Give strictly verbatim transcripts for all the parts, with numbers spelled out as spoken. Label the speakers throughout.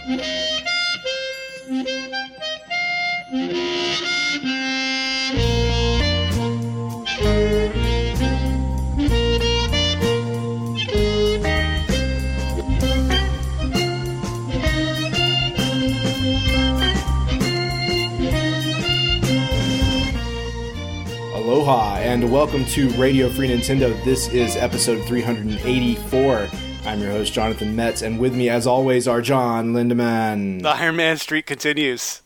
Speaker 1: Aloha and welcome to Radio Free Nintendo. This is episode three eighty-four. I'm your host, Jonathan Metz, and with me, as always, are John Lindemann.
Speaker 2: The Iron Man streak continues.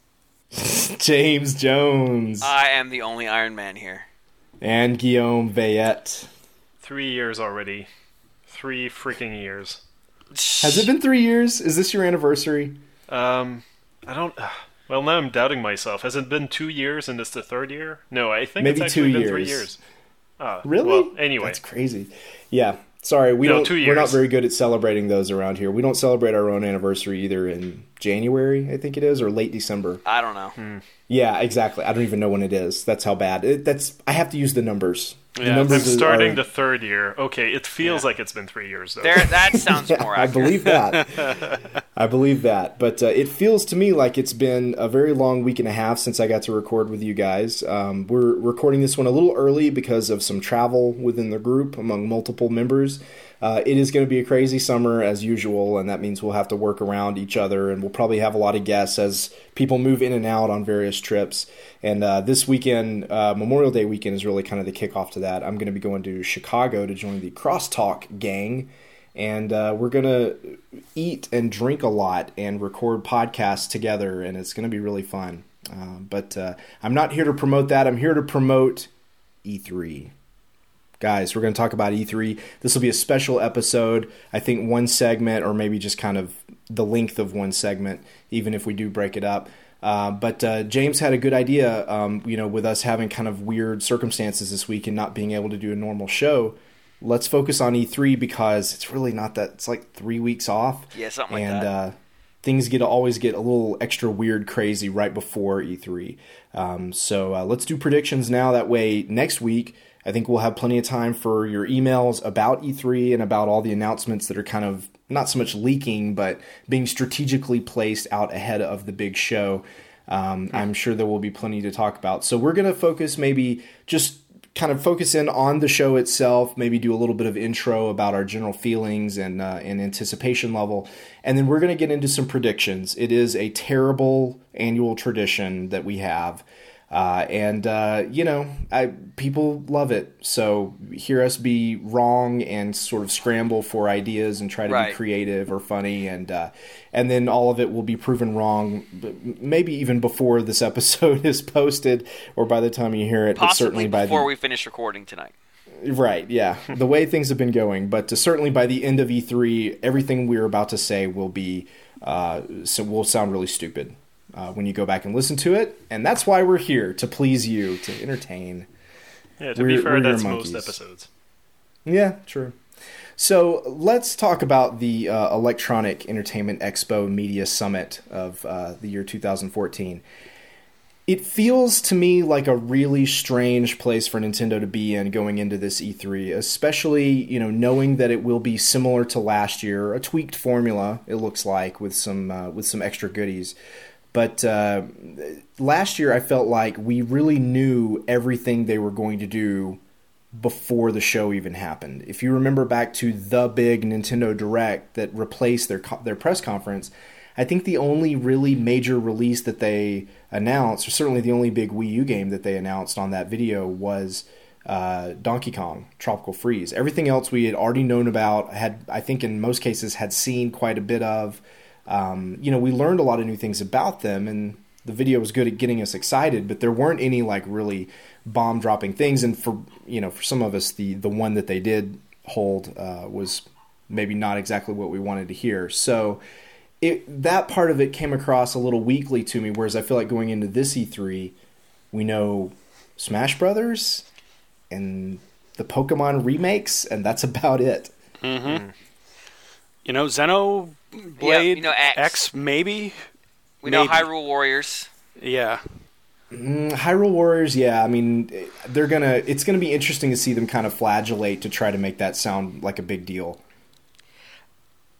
Speaker 1: James Jones.
Speaker 3: I am the only Iron Man here.
Speaker 1: And Guillaume Veillette.
Speaker 4: Three years already. Three freaking years.
Speaker 1: Has it been three years? Is this your anniversary?
Speaker 4: Um, I don't... Well, now I'm doubting myself. Has it been two years and it's the third year? No, I think
Speaker 1: Maybe
Speaker 4: it's actually
Speaker 1: two
Speaker 4: been three
Speaker 1: years.
Speaker 4: years. Uh,
Speaker 1: Really?
Speaker 4: Well, anyway.
Speaker 1: That's crazy. Yeah. Sorry, we
Speaker 4: No,
Speaker 1: don't.
Speaker 4: two
Speaker 1: We're not
Speaker 4: years.
Speaker 1: very good at celebrating those around here. We don't celebrate our own anniversary either in January, I think it is, or late December.
Speaker 3: I don't know.
Speaker 4: Hmm.
Speaker 1: Yeah, exactly. I don't even know when it is. That's how bad. It, that's. I have to use the numbers. The
Speaker 4: Yeah, I'm
Speaker 1: numbers
Speaker 4: starting
Speaker 1: are,
Speaker 4: the third year. Okay, it feels
Speaker 3: Yeah.
Speaker 4: like it's been three years, though.
Speaker 3: There, that sounds
Speaker 1: Yeah,
Speaker 3: more
Speaker 1: I
Speaker 3: accurate.
Speaker 1: believe that. I believe that. But uh, it feels to me like it's been a very long week and a half since I got to record with you guys. Um, we're recording this one a little early because of some travel within the group among multiple members. Uh, it is going to be a crazy summer as usual, and that means we'll have to work around each other, and we'll probably have a lot of guests as people move in and out on various trips. And uh, this weekend, uh, Memorial Day weekend, is really kind of the kickoff to that. I'm going to be going to Chicago to join the Crosstalk gang, and uh, we're going to eat and drink a lot and record podcasts together, and it's going to be really fun. Uh, but uh, I'm not here to promote that. I'm here to promote E three. Guys, we're going to talk about E three. This will be a special episode. I think one segment, or maybe just kind of the length of one segment, even if we do break it up. Uh, but uh, James had a good idea, um, you know, with us having kind of weird circumstances this week and not being able to do a normal show. Let's focus on E three because it's really not that. It's like three weeks off.
Speaker 3: Yeah, something like
Speaker 1: and,
Speaker 3: that.
Speaker 1: Uh, things get always get a little extra weird, crazy right before E three. Um, so uh, let's do predictions now. That way, next week, I think we'll have plenty of time for your emails about E three and about all the announcements that are kind of not so much leaking, but being strategically placed out ahead of the big show. Um, I'm sure there will be plenty to talk about. So we're going to focus maybe just kind of focus in on the show itself, maybe do a little bit of intro about our general feelings and, uh, and anticipation level. And then we're going to get into some predictions. It is a terrible annual tradition that we have. Uh, and, uh, you know, I, people love it. So hear us be wrong and sort of scramble for ideas and try to
Speaker 3: Right.
Speaker 1: be creative or funny. And uh, and then all of it will be proven wrong, maybe even before this episode is posted or by the time you hear it. But
Speaker 3: Possibly
Speaker 1: certainly by
Speaker 3: before
Speaker 1: the,
Speaker 3: we finish recording tonight.
Speaker 1: Right, yeah. The way things have been going. But uh, certainly by the end of E three, everything we're about to say will be, uh, so will sound really stupid. Uh, when you go back and listen to it. And that's why we're here, to please you, to entertain.
Speaker 4: Yeah, to
Speaker 1: We're-
Speaker 4: be fair,
Speaker 1: we're your
Speaker 4: that's
Speaker 1: monkeys.
Speaker 4: most episodes.
Speaker 1: Yeah, true. So let's talk about the uh, Electronic Entertainment Expo Media Summit of uh, the year two thousand fourteen. It feels to me like a really strange place for Nintendo to be in going into this E three, especially, you know, knowing that it will be similar to last year, a tweaked formula, it looks like, with some uh, with some extra goodies. But uh, last year, I felt like we really knew everything they were going to do before the show even happened. If you remember back to the big Nintendo Direct that replaced their co- their press conference, I think the only really major release that they announced, or certainly the only big Wii U game that they announced on that video, was uh, Donkey Kong Tropical Freeze. Everything else we had already known about, had I think in most cases had seen quite a bit of. Um, you know, we learned a lot of new things about them, and the video was good at getting us excited, but there weren't any like really bomb dropping things. And for, you know, for some of us, the, the one that they did hold, uh, was maybe not exactly what we wanted to hear. So it, that part of it came across a little weakly to me. Whereas I feel like going into this E three, we know Smash Brothers and the Pokemon remakes, and that's about it.
Speaker 2: Mm-hmm.
Speaker 4: Mm.
Speaker 2: You know, Xenoblade
Speaker 3: Yeah, you know, X.
Speaker 2: X, maybe?
Speaker 3: We know
Speaker 2: Maybe.
Speaker 3: Hyrule Warriors.
Speaker 2: Yeah.
Speaker 1: Mm, Hyrule Warriors, yeah. I mean, they're gonna. It's gonna be interesting to see them kind of flagellate to try to make that sound like a big deal.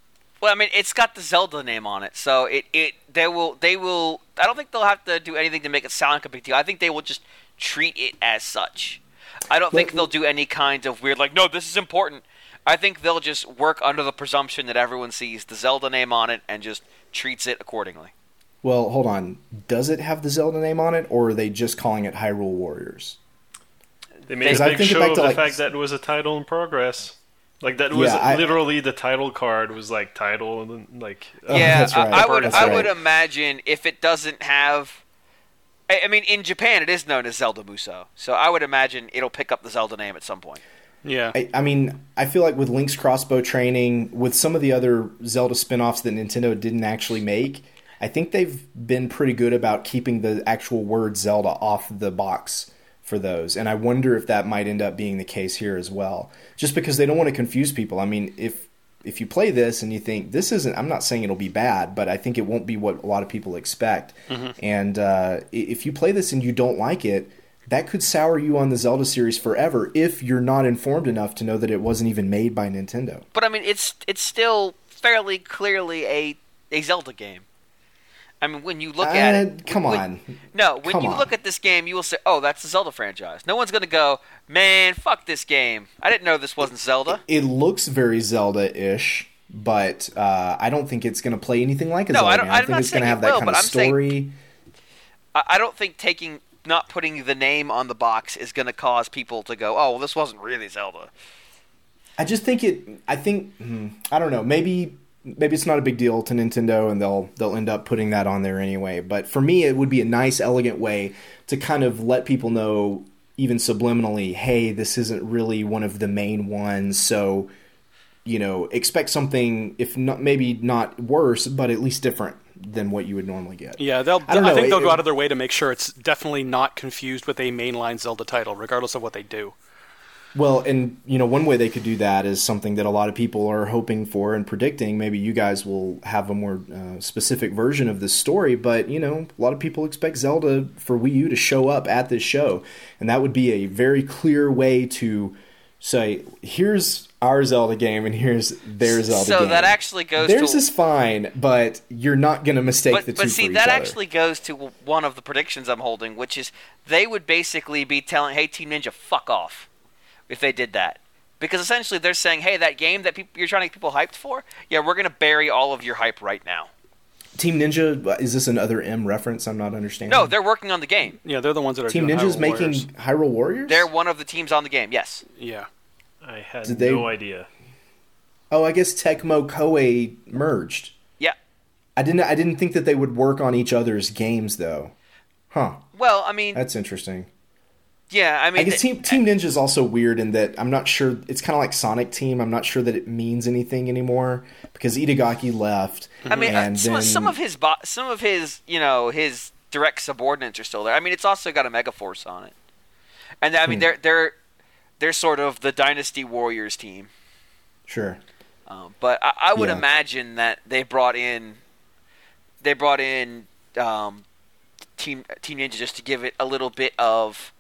Speaker 3: Well, I mean, it's got the Zelda name on it, so it, it they will they will. I don't think they'll have to do anything to make it sound like a big deal. I think they will just treat it as such. I don't think they'll do any kind of weird like, no, this is important. I think they'll just work under the presumption that everyone sees the Zelda name on it and just treats it accordingly.
Speaker 1: Well, hold on. Does it have the Zelda name on it, or are they just calling it Hyrule Warriors?
Speaker 4: They made
Speaker 1: I
Speaker 4: a big
Speaker 1: think
Speaker 4: show
Speaker 1: back
Speaker 4: of
Speaker 1: to,
Speaker 4: the
Speaker 1: like-
Speaker 4: fact that it was a title in progress. Like, that was
Speaker 1: Yeah, I-
Speaker 4: literally the title card was like title, and then, like...
Speaker 1: Oh,
Speaker 3: yeah,
Speaker 1: that's right.
Speaker 3: I, I would
Speaker 1: That's
Speaker 3: I
Speaker 1: right.
Speaker 3: would imagine if it doesn't have. I, I mean, in Japan, it is known as Zelda Musou, so I would imagine it'll pick up the Zelda name at some point.
Speaker 2: Yeah.
Speaker 1: I, I mean, I feel like with Link's Crossbow Training, with some of the other Zelda spin-offs that Nintendo didn't actually make, I think they've been pretty good about keeping the actual word Zelda off the box for those. And I wonder if that might end up being the case here as well. Just because they don't want to confuse people. I mean, if if you play this and you think, this isn't, I'm not saying it'll be bad, but I think it won't be what a lot of people expect. Mm-hmm. And uh, if you play this and you don't like it, that could sour you on the Zelda series forever if you're not informed enough to know that it wasn't even made by Nintendo.
Speaker 3: But I mean, it's it's still fairly clearly a a Zelda game. I mean, when you look at
Speaker 1: Uh,
Speaker 3: it,
Speaker 1: come
Speaker 3: when-
Speaker 1: on.
Speaker 3: No, when
Speaker 1: Come
Speaker 3: you
Speaker 1: on.
Speaker 3: look at this game, you will say, "Oh, that's the Zelda franchise." No one's going to go, "Man, fuck this game. I didn't know this wasn't Zelda."
Speaker 1: It looks very Zelda-ish, but uh, I don't think it's going to play anything like a
Speaker 3: No,
Speaker 1: Zelda
Speaker 3: I don't-
Speaker 1: game. I
Speaker 3: I'm
Speaker 1: think
Speaker 3: not
Speaker 1: it's going to
Speaker 3: saying
Speaker 1: have
Speaker 3: it
Speaker 1: that
Speaker 3: will,
Speaker 1: kind
Speaker 3: but
Speaker 1: of
Speaker 3: I'm saying-
Speaker 1: story.
Speaker 3: I, I don't think taking not putting the name on the box is going to cause people to go, "Oh, well, this wasn't really Zelda."
Speaker 1: I just think it. I think hmm, I don't know. Maybe maybe it's not a big deal to Nintendo, and they'll they'll end up putting that on there anyway. But for me, it would be a nice, elegant way to kind of let people know, even subliminally, hey, this isn't really one of the main ones. So, you know, expect something, if not maybe not worse, but at least different than what you would normally get.
Speaker 2: Yeah, they'll.
Speaker 1: I
Speaker 2: I,
Speaker 1: don't know,
Speaker 2: think they'll
Speaker 1: it-
Speaker 2: go out of their way to make sure it's definitely not confused with a mainline Zelda title, regardless of what they do.
Speaker 1: Well, and you know, one way they could do that is something that a lot of people are hoping for and predicting. Maybe you guys will have a more uh, specific version of this story, but you know, a lot of people expect Zelda for Wii U to show up at this show, and that would be a very clear way to say, here's our Zelda game and here's their Zelda
Speaker 3: so
Speaker 1: game.
Speaker 3: that actually goes
Speaker 1: Theirs
Speaker 3: to
Speaker 1: is fine, but you're not going to mistake
Speaker 3: but,
Speaker 1: the two
Speaker 3: but see
Speaker 1: for
Speaker 3: that
Speaker 1: each other.
Speaker 3: actually goes to one of the predictions I'm holding, which is they would basically be telling, "Hey, Team Ninja, fuck off," if they did that. Because essentially they're saying, hey, that game that peop- you're trying to get people hyped for, yeah, we're going to bury all of your hype right now.
Speaker 1: Team Ninja, is this another M reference I'm not understanding?
Speaker 3: No, they're working on the game.
Speaker 2: Yeah, they're the ones that are
Speaker 1: Team
Speaker 2: doing
Speaker 1: Ninja's
Speaker 2: Hyrule
Speaker 1: making
Speaker 2: Warriors.
Speaker 1: Hyrule Warriors?
Speaker 3: They're one of the teams on the game, yes.
Speaker 2: Yeah.
Speaker 4: I had
Speaker 1: Did they-
Speaker 4: no idea.
Speaker 1: Oh, I guess Tecmo Koei merged.
Speaker 3: Yeah.
Speaker 1: I didn't. I didn't think that they would work on each other's games, though. Huh?
Speaker 3: Well, I mean,
Speaker 1: That's interesting.
Speaker 3: yeah, I mean,
Speaker 1: I guess
Speaker 3: th-
Speaker 1: Team Team Ninja is also weird in that I'm not sure. It's kind of like Sonic Team. I'm not sure that it means anything anymore because Itagaki left.
Speaker 3: I mean, uh,
Speaker 1: and
Speaker 3: some,
Speaker 1: then,
Speaker 3: some of his, bo- some of his, you know, his direct subordinates are still there. I mean, it's also got a Megaforce on it, and I mean,
Speaker 1: Hmm.
Speaker 3: they're they're they're sort of the Dynasty Warriors team.
Speaker 1: Sure.
Speaker 3: Um, but I, I would
Speaker 1: Yeah.
Speaker 3: imagine that they brought in, they brought in um, Team Team Ninja just to give it a little bit of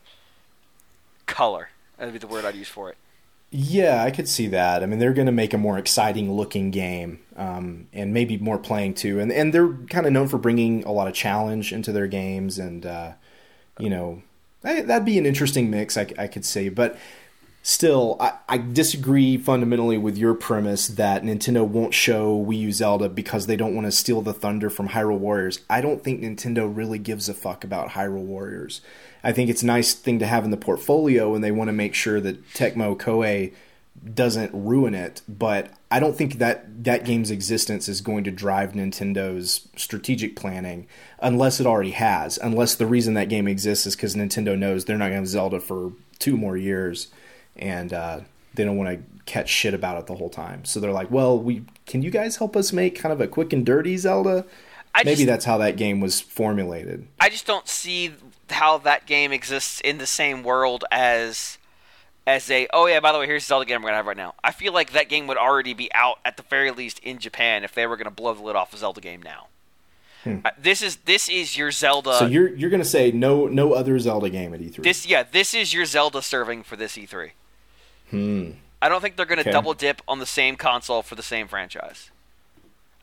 Speaker 3: color. That'd be the word I'd use for it.
Speaker 1: Yeah, I could see that. I mean, they're going to make a more exciting looking game, um, and maybe more playing too. And and they're kind of known for bringing a lot of challenge into their games, and uh, you know, I, that'd be an interesting mix. I, I could say, but still, I, I disagree fundamentally with your premise that Nintendo won't show Wii U Zelda because they don't want to steal the thunder from Hyrule Warriors. I don't think Nintendo really gives a fuck about Hyrule Warriors. I think it's a nice thing to have in the portfolio, and they want to make sure that Tecmo Koei doesn't ruin it. But I don't think that that game's existence is going to drive Nintendo's strategic planning unless it already has. Unless the reason that game exists is because Nintendo knows they're not going to have Zelda for two more years, and uh, they don't want to catch shit about it the whole time. So they're like, well, we can you guys help us make kind of a quick and dirty Zelda?
Speaker 3: I
Speaker 1: Maybe
Speaker 3: just,
Speaker 1: that's how that game was formulated.
Speaker 3: I just don't see how that game exists in the same world as as a oh yeah, by the way, here's Zelda game we're gonna have right now. I feel like that game would already be out at the very least in Japan if they were gonna blow the lid off a Zelda game now.
Speaker 1: Hmm.
Speaker 3: Uh, this is this is your Zelda.
Speaker 1: So you're you're gonna say no no other Zelda game at E three?
Speaker 3: this yeah this is your Zelda serving for this E three.
Speaker 1: Hmm.
Speaker 3: I don't think they're gonna
Speaker 1: Okay.
Speaker 3: double dip on the same console for the same franchise.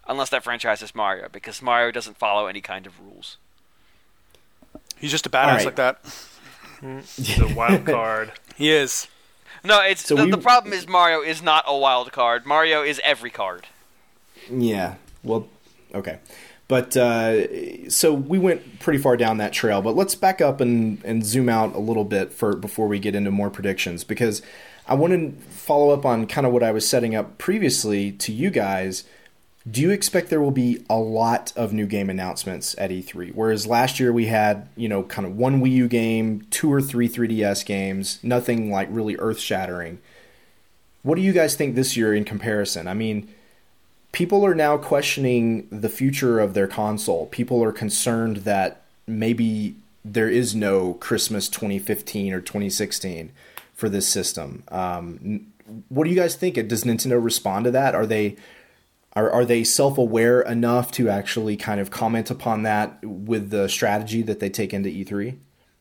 Speaker 3: unless that franchise is Mario, because Mario doesn't follow any kind of rules.
Speaker 2: He's just a badass
Speaker 1: right.
Speaker 2: like that.
Speaker 4: The wild card.
Speaker 2: He is.
Speaker 3: No, it's
Speaker 1: So
Speaker 3: the,
Speaker 1: we-
Speaker 3: the problem is Mario is not a wild card. Mario is every card.
Speaker 1: Yeah. Well, okay. But uh, so we went pretty far down that trail. But let's back up and, and zoom out a little bit for before we get into more predictions, because I want to follow up on kind of what I was setting up previously to you guys. Do you expect there will be a lot of new game announcements at E three? Whereas last year we had, you know, kind of one Wii U game, two or three three D S games, nothing like really earth-shattering. What do you guys think this year in comparison? I mean, people are now questioning the future of their console. People are concerned that maybe there is no Christmas twenty fifteen or twenty sixteen for this system. Um, what do you guys think? Does Nintendo respond to that? Are they are are they self-aware enough to actually kind of comment upon that with the strategy that they take into E three?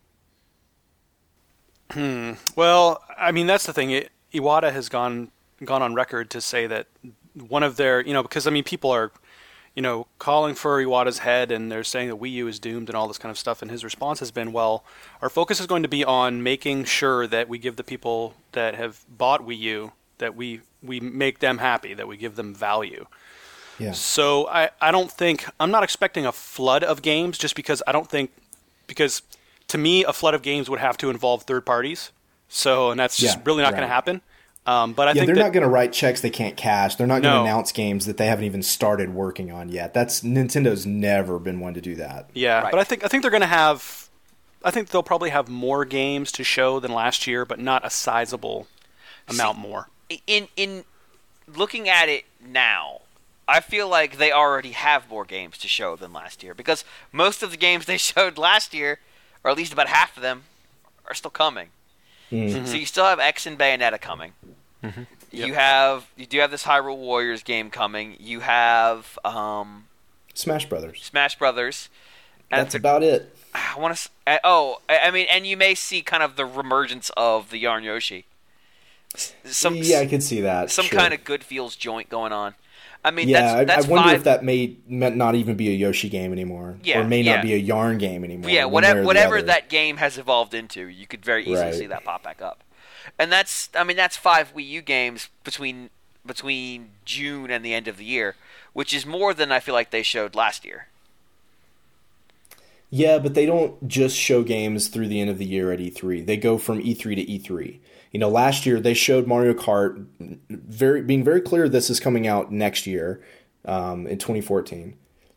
Speaker 2: Hmm. Well, I mean, that's the thing. It, Iwata has gone gone on record to say that one of their, you know, because I mean, people are, you know, calling for Iwata's head, and they're saying that Wii U is doomed and all this kind of stuff. And his response has been, well, our focus is going to be on making sure that we give the people that have bought Wii U, that we we make them happy, that we give them value.
Speaker 1: Yeah.
Speaker 2: So I, I don't think, I'm not expecting a flood of games, just because I don't think, because to me, a flood of games would have to involve third parties. So, and that's just
Speaker 1: Yeah,
Speaker 2: really not
Speaker 1: right.
Speaker 2: going to happen. Um, but I
Speaker 1: Yeah,
Speaker 2: think
Speaker 1: they're
Speaker 2: that,
Speaker 1: not going to write checks they can't cash. They're not going to
Speaker 2: No.
Speaker 1: announce games that they haven't even started working on yet. That's Nintendo's never been one to do that.
Speaker 2: yeah,
Speaker 3: Right.
Speaker 2: but I think, I think they're going to have, I think they'll probably have more games to show than last year, but not a sizable amount more.
Speaker 3: In in looking at it now, I feel like they already have more games to show than last year, because most of the games they showed last year, or at least about half of them, are still coming.
Speaker 1: Mm.
Speaker 3: So you still have X and Bayonetta coming.
Speaker 2: Yep.
Speaker 3: You have you do have this Hyrule Warriors game coming. You have um,
Speaker 1: Smash Brothers.
Speaker 3: Smash Brothers. And
Speaker 1: That's about it.
Speaker 3: I want to. Oh, I I mean, and you may see kind of the reemergence of the Yarn Yoshi. S- Some
Speaker 1: yeah, I could see that.
Speaker 3: some
Speaker 1: sure.
Speaker 3: kind of good feels joint going on. I mean,
Speaker 1: Yeah,
Speaker 3: that's that's
Speaker 1: I, I wonder
Speaker 3: five.
Speaker 1: if that may may not even be a Yoshi game anymore,
Speaker 3: Yeah,
Speaker 1: or may
Speaker 3: yeah.
Speaker 1: not be a Yarn game anymore.
Speaker 3: yeah,
Speaker 1: one
Speaker 3: whatever
Speaker 1: way or the
Speaker 3: whatever
Speaker 1: other.
Speaker 3: that game has evolved into, you could very easily
Speaker 1: Right.
Speaker 3: see that pop back up. And that's, I mean, that's five Wii U games between between June and the end of the year, which is more than I feel like they showed last year.
Speaker 1: Yeah, but they don't just show games through the end of the year at E three. They go from E three to E three. You know, last year they showed Mario Kart, very being very clear this is coming out next year, um, in twenty fourteen.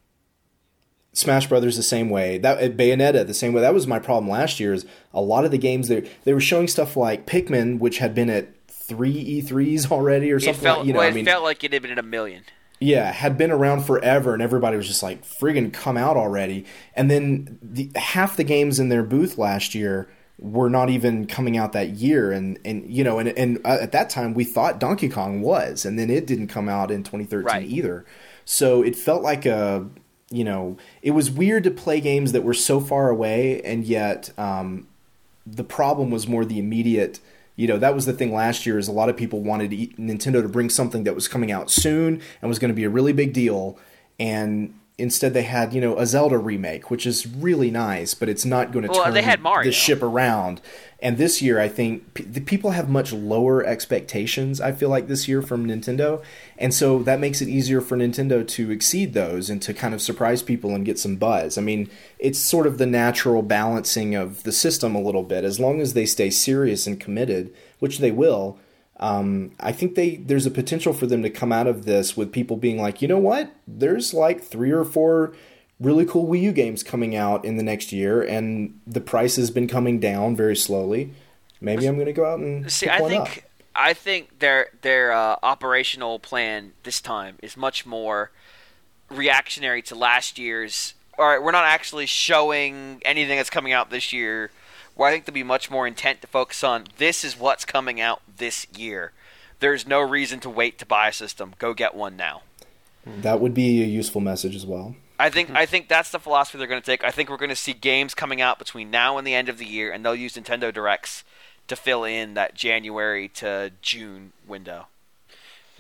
Speaker 1: Smash Brothers the same way. That Bayonetta the same way. That was my problem last year. Is a lot of the games they they were showing stuff like Pikmin, which had been at three E threes already or
Speaker 3: It
Speaker 1: something.
Speaker 3: felt,
Speaker 1: like, you know,
Speaker 3: well,
Speaker 1: I
Speaker 3: it
Speaker 1: mean,
Speaker 3: felt like it had been in a million.
Speaker 1: yeah, had been around forever, and everybody was just like, friggin' come out already. And then the, half the games in their booth last year were not even coming out that year. And, and you know, and, and uh, at that time, we thought Donkey Kong was, and then it didn't come out in twenty thirteen
Speaker 3: Right.
Speaker 1: either. So it felt like a, you know, it was weird to play games that were so far away, and yet um, the problem was more the immediate. You know, that was the thing last year, is a lot of people wanted E- Nintendo to bring something that was coming out soon and was going to be a really big deal. And instead they had, you know, a Zelda remake, which is really nice, but it's not going to
Speaker 3: Well,
Speaker 1: turn
Speaker 3: they had Mario.
Speaker 1: the ship around. And this year, I think p- the people have much lower expectations, I feel like, this year from Nintendo. And so that makes it easier for Nintendo to exceed those and to kind of surprise people and get some buzz. I mean, it's sort of the natural balancing of the system a little bit. As long as they stay serious and committed, which they will, um, I think they there's a potential for them to come out of this with people being like, you know what? There's like three or four really cool Wii U games coming out in the next year, and the price has been coming down very slowly. Maybe I'm going to go out and
Speaker 3: See,
Speaker 1: pick
Speaker 3: I
Speaker 1: one
Speaker 3: think
Speaker 1: up.
Speaker 3: I think their their uh, operational plan this time is much more reactionary to last year's. All right, we're not actually showing anything that's coming out this year. Where I think they'll be much more intent to focus on this is what's coming out this year. There's no reason to wait to buy a system. Go get one now.
Speaker 1: That would be a useful message as well.
Speaker 3: I think I think that's the philosophy they're going to take. I think we're going to see games coming out between now and the end of the year, and they'll use Nintendo Directs to fill in that January to June window.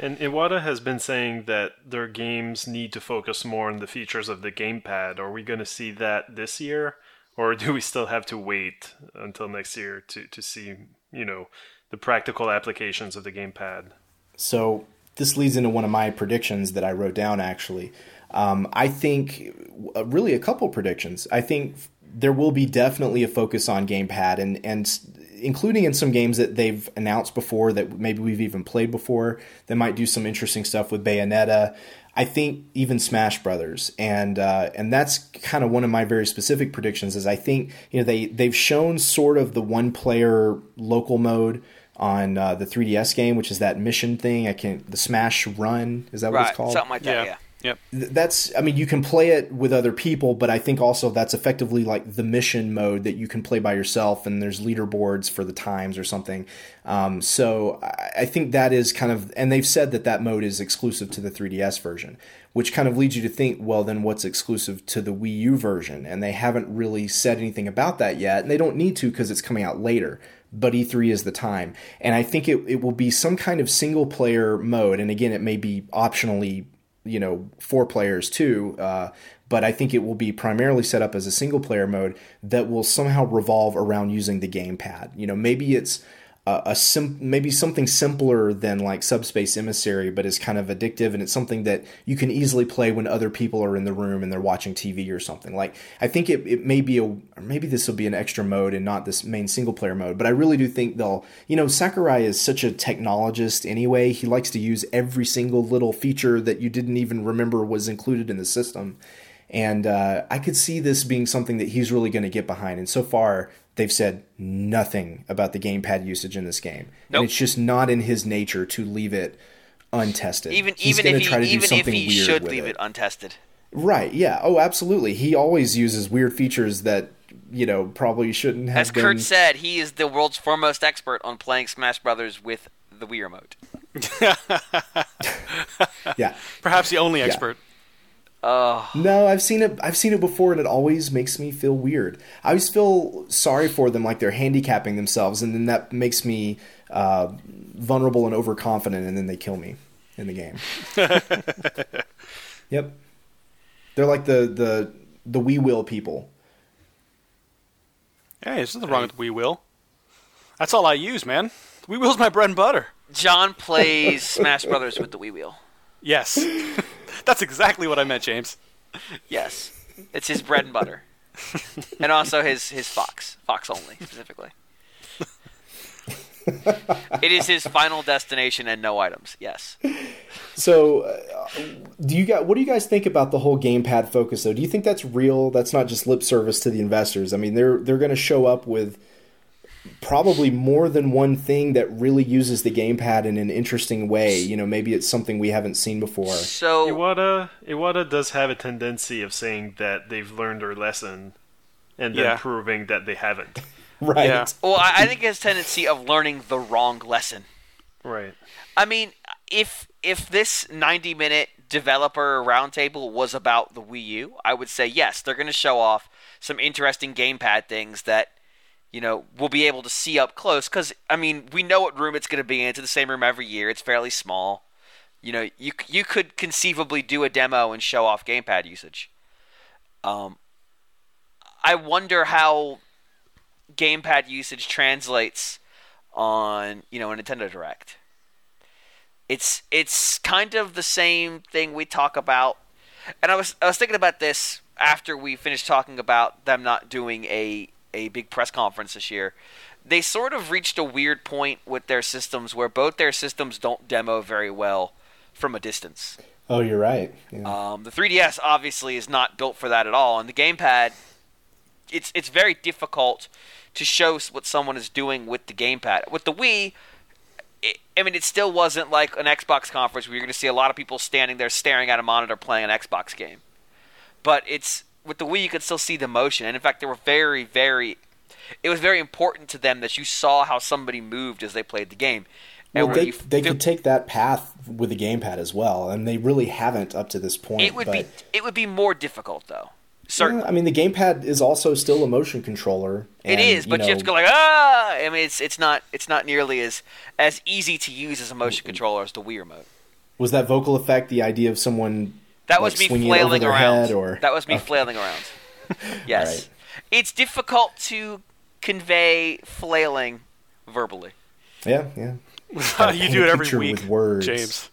Speaker 4: And Iwata has been saying that their games need to focus more on the features of the gamepad. Are we going to see that this year? Or do we still have to wait until next year to, to see, you know, the practical applications of the gamepad?
Speaker 1: So this leads into one of my predictions that I wrote down, actually. Um, I think uh, really a couple predictions. I think there will be definitely a focus on gamepad, and, and including in some games that they've announced before that maybe we've even played before. They might do some interesting stuff with Bayonetta. I think even Smash Brothers, and uh, and that's kind of one of my very specific predictions. Is I think you know they they've shown sort of the one player local mode on uh, the three D S game, which is that mission thing. I can't the Smash Run, is that what
Speaker 3: right,
Speaker 1: it's called?
Speaker 3: something like that.
Speaker 2: Yeah.
Speaker 3: Yeah.
Speaker 2: Yep.
Speaker 1: That's, I mean, you can play it with other people, but I think also that's effectively like the mission mode that you can play by yourself, and there's leaderboards for the times or something. Um, so I think that is kind of, and they've said that that mode is exclusive to the three D S version, which kind of leads you to think, well, then what's exclusive to the Wii U version? And they haven't really said anything about that yet, and they don't need to because it's coming out later. But E three is the time. And I think it, it will be some kind of single player mode. And again, it may be optionally, you know, four players too. Uh, but I think it will be primarily set up as a single player mode that will somehow revolve around using the gamepad. You know, maybe it's a, a sim- maybe something simpler than like Subspace Emissary, but is kind of addictive, and it's something that you can easily play when other people are in the room and they're watching T V or something. Like, I think it, it may be a, or maybe this will be an extra mode and not this main single player mode, but I really do think they'll, you know, Sakurai is such a technologist anyway. He likes to use every single little feature that you didn't even remember was included in the system. And uh, I could see this being something that he's really going to get behind. And so far, they've said nothing about the gamepad usage in this game.
Speaker 3: Nope.
Speaker 1: And it's just not in his nature to leave it untested.
Speaker 3: Even
Speaker 1: He's
Speaker 3: even if
Speaker 1: try to
Speaker 3: he
Speaker 1: do
Speaker 3: even if
Speaker 1: something
Speaker 3: he
Speaker 1: weird
Speaker 3: should
Speaker 1: with
Speaker 3: leave
Speaker 1: it.
Speaker 3: it untested.
Speaker 1: Right, yeah. Oh, absolutely. He always uses weird features that, you know, probably shouldn't have
Speaker 3: As
Speaker 1: been.
Speaker 3: Kurt said, he is the world's foremost expert on playing Smash Brothers with the Wii remote.
Speaker 1: Yeah.
Speaker 2: Perhaps the only expert.
Speaker 3: Oh,
Speaker 1: No, I've seen it. I've seen it before, and it always makes me feel weird. I always feel sorry for them, like they're handicapping themselves, and then that makes me uh, vulnerable and overconfident, and then they kill me in the game. Yep, they're like the the the Wii Will people.
Speaker 2: Hey, there's nothing wrong with the Wii Wheel. That's all I use, man. The Wii Wheel's my bread and butter.
Speaker 3: John plays Smash Brothers with the Wii wheel.
Speaker 2: Yes. That's exactly what I meant, James.
Speaker 3: Yes, it's his bread and butter, and also his his Fox, Fox only specifically. It is his final destination and no items. Yes.
Speaker 1: So, uh, do you guys? What do you guys think about the whole gamepad focus? Though, do you think that's real? That's not just lip service to the investors. I mean, they're they're going to show up with probably more than one thing that really uses the gamepad in an interesting way. You know, maybe it's something we haven't seen before.
Speaker 3: So
Speaker 4: Iwata Iwata does have a tendency of saying that they've learned their lesson, and then
Speaker 2: Yeah.
Speaker 4: proving that they haven't.
Speaker 1: Right.
Speaker 2: Yeah.
Speaker 3: Well, I, I think his tendency of learning the wrong lesson.
Speaker 4: Right.
Speaker 3: I mean, if if this ninety minute developer roundtable was about the Wii U, I would say yes, they're going to show off some interesting gamepad things that, you know, we'll be able to see up close. Because, I mean, we know what room it's going to be in. It's in the same room every year. It's fairly small. You know, you you could conceivably do a demo and show off gamepad usage. Um, I wonder how gamepad usage translates on, you know, a Nintendo Direct. It's it's kind of the same thing we talk about, and I was I was thinking about this after we finished talking about them not doing a a big press conference this year. They sort of reached a weird point with their systems where both their systems don't demo very well from a distance.
Speaker 1: Oh, you're right. Yeah.
Speaker 3: Um, the three D S obviously is not built for that at all, and the gamepad, it's it's very difficult to show what someone is doing with the gamepad. With the Wii, it, I mean, it still wasn't like an Xbox conference where you're going to see a lot of people standing there staring at a monitor playing an Xbox game. But it's with the Wii, you could still see the motion, and in fact, they were very, very. It was very important to them that you saw how somebody moved as they played the game. And
Speaker 1: Well,
Speaker 3: when
Speaker 1: they,
Speaker 3: you
Speaker 1: they
Speaker 3: feel-
Speaker 1: could take that path with the gamepad as well, and they really haven't up to this point.
Speaker 3: It would
Speaker 1: but,
Speaker 3: be it would be more difficult though. Certainly.
Speaker 1: Yeah, I mean, the gamepad is also still a motion controller.
Speaker 3: It
Speaker 1: and,
Speaker 3: is, but you,
Speaker 1: know,
Speaker 3: have to go like ah. I mean, it's it's not it's not nearly as as easy to use as a motion controller as the Wii remote.
Speaker 1: Was that vocal effect the idea of someone
Speaker 3: That was
Speaker 1: like,
Speaker 3: me
Speaker 1: swinging it over
Speaker 3: flailing
Speaker 1: their
Speaker 3: around.
Speaker 1: head, or
Speaker 3: That was me
Speaker 1: oh.
Speaker 3: flailing around. Yes.
Speaker 1: Right.
Speaker 3: It's difficult to convey flailing verbally.
Speaker 1: Yeah, yeah.
Speaker 2: You do it every
Speaker 1: Picture
Speaker 2: week,
Speaker 1: with words.
Speaker 2: James.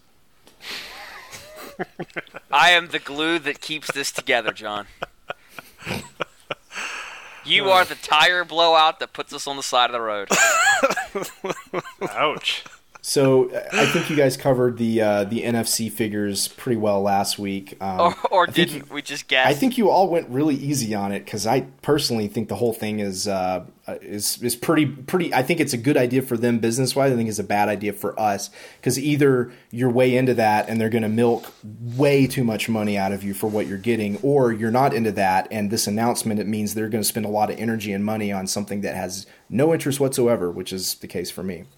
Speaker 3: I am the glue that keeps this together, John. You are the tire blowout that puts us on the side of the road.
Speaker 4: Ouch.
Speaker 1: So I think you guys covered the uh, the N F C figures pretty well last week. Um,
Speaker 3: Or, or
Speaker 1: I think
Speaker 3: didn't
Speaker 1: you-
Speaker 3: we just guess?
Speaker 1: I think you all went really easy on it because I personally think the whole thing is uh, is is pretty pretty. I think it's a good idea for them business wise. I think it's a bad idea for us because either you're way into that and they're going to milk way too much money out of you for what you're getting, or you're not into that and this announcement, it means they're going to spend a lot of energy and money on something that has no interest whatsoever, which is the case for me.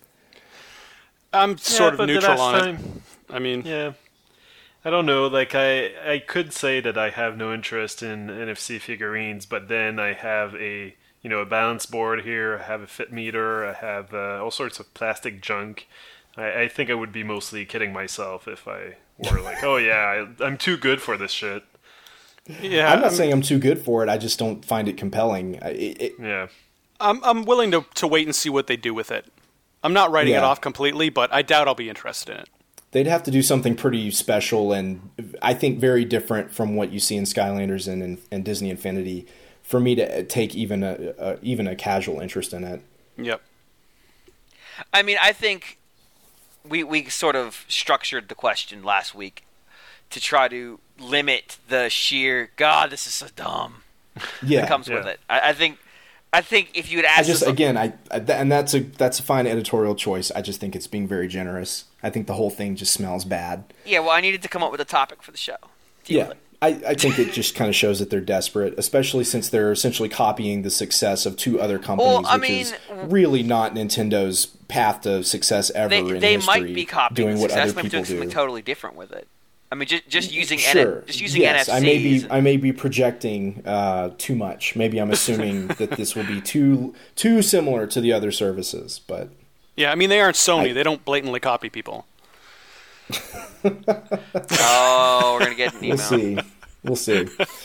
Speaker 2: I'm sort
Speaker 4: Yeah,
Speaker 2: of
Speaker 4: but the
Speaker 2: neutral
Speaker 4: last
Speaker 2: on it.
Speaker 4: time-
Speaker 2: I mean,
Speaker 4: Yeah. I don't know, like I I could say that I have no interest in N F C figurines, but then I have a you know a balance board here, I have a fit meter, I have uh, all sorts of plastic junk. I, I think I would be mostly kidding myself if I were like, oh yeah, I, I'm too good for this shit.
Speaker 2: yeah,
Speaker 1: I'm not
Speaker 2: I'm,
Speaker 1: saying I'm too good for it. I just don't find it compelling. I- It, it,
Speaker 4: Yeah.
Speaker 2: I'm I'm willing to to wait and see what they do with it. I'm not writing it
Speaker 1: Yeah.
Speaker 2: off completely, but I doubt I'll be interested in it.
Speaker 1: They'd have to do something pretty special and I think very different from what you see in Skylanders and, and, and Disney Infinity for me to take even a, a even a casual interest in it.
Speaker 2: Yep.
Speaker 3: I mean, I think we we sort of structured the question last week to try to limit the sheer God, this is so dumb
Speaker 1: Yeah,
Speaker 3: that comes
Speaker 4: Yeah.
Speaker 3: with it. I, I think I think if you had
Speaker 1: I
Speaker 3: asked
Speaker 1: just
Speaker 3: us,
Speaker 1: again I, I th- and that's a that's a fine editorial choice. I just think it's being very generous. I think the whole thing just smells bad.
Speaker 3: yeah, well, I needed to come up with a topic for the show. Deal
Speaker 1: Yeah.
Speaker 3: with it.
Speaker 1: I, I think it just kind of shows that they're desperate, especially since they're essentially copying the success of two other companies,
Speaker 3: Well, I
Speaker 1: which is
Speaker 3: mean,
Speaker 1: really not Nintendo's path to success ever
Speaker 3: They
Speaker 1: in
Speaker 3: they
Speaker 1: history.
Speaker 3: might be copying
Speaker 1: doing
Speaker 3: the
Speaker 1: what
Speaker 3: success,
Speaker 1: other
Speaker 3: maybe
Speaker 1: people
Speaker 3: doing something
Speaker 1: do.
Speaker 3: totally different with it. I mean, just just using
Speaker 1: Sure.
Speaker 3: N- just using
Speaker 1: yes,
Speaker 3: N F Cs.
Speaker 1: I may be
Speaker 3: and-
Speaker 1: I may be projecting uh, too much. Maybe I'm assuming that this will be too too similar to the other services, but
Speaker 2: Yeah, I mean they aren't Sony.
Speaker 1: I-
Speaker 2: they don't blatantly copy people.
Speaker 3: oh, we're gonna get an email.
Speaker 1: we'll see. We'll see.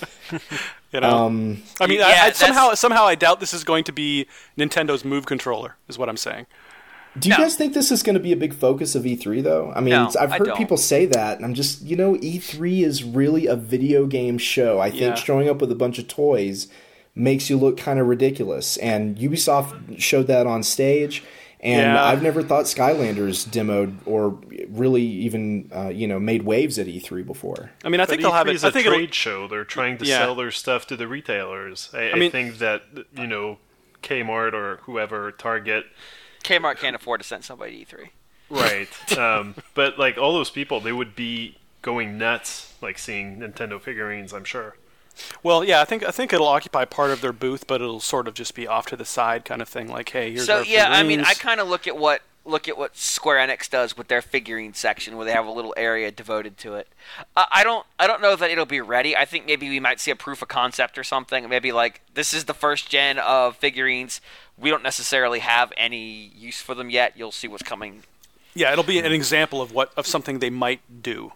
Speaker 2: You know.
Speaker 1: Um,
Speaker 2: I mean,
Speaker 3: Yeah,
Speaker 2: I, I,
Speaker 3: that's-
Speaker 2: somehow somehow I doubt this is going to be Nintendo's Move controller. Is what I'm saying.
Speaker 1: do you
Speaker 3: No.
Speaker 1: guys think this is going to be a big focus of E three, though? I mean,
Speaker 3: No,
Speaker 1: it's- I've
Speaker 3: I
Speaker 1: heard
Speaker 3: don't.
Speaker 1: people say that, and I'm just, you know, E three is really a video game show. I think
Speaker 2: Yeah.
Speaker 1: showing up with a bunch of toys makes you look kind of ridiculous, and Ubisoft showed that on stage. And
Speaker 2: Yeah.
Speaker 1: I've never thought Skylanders demoed or really even, uh, you know, made waves at E three before.
Speaker 2: I mean, I
Speaker 4: But
Speaker 2: think they'll have
Speaker 4: E three
Speaker 2: it.
Speaker 4: is
Speaker 2: I
Speaker 4: a
Speaker 2: think it'll,
Speaker 4: trade show. They're trying to
Speaker 2: Yeah.
Speaker 4: sell their stuff to the retailers. I, I,
Speaker 2: mean-
Speaker 4: think that, you know, Kmart or whoever, Target,
Speaker 3: Kmart can't afford to send somebody to E three.
Speaker 4: right. um, but, like, all those people, they would be going nuts, like, seeing Nintendo figurines, I'm sure.
Speaker 2: Well, yeah, I think I think it'll occupy part of their booth, but it'll sort of just be off to the side, kind of thing. Like, hey, here's
Speaker 3: So
Speaker 2: our
Speaker 3: yeah, I mean, I
Speaker 2: figurines.
Speaker 3: kind of look at what look at what Square Enix does with their figurine section, where they have a little area devoted to it. Uh, I don't, I don't know that it'll be ready. I think maybe we might see a proof of concept or something. Maybe like this is the first gen of figurines. We don't necessarily have any use for them yet. You'll see what's coming.
Speaker 2: Yeah, it'll be an example of what of something they might do.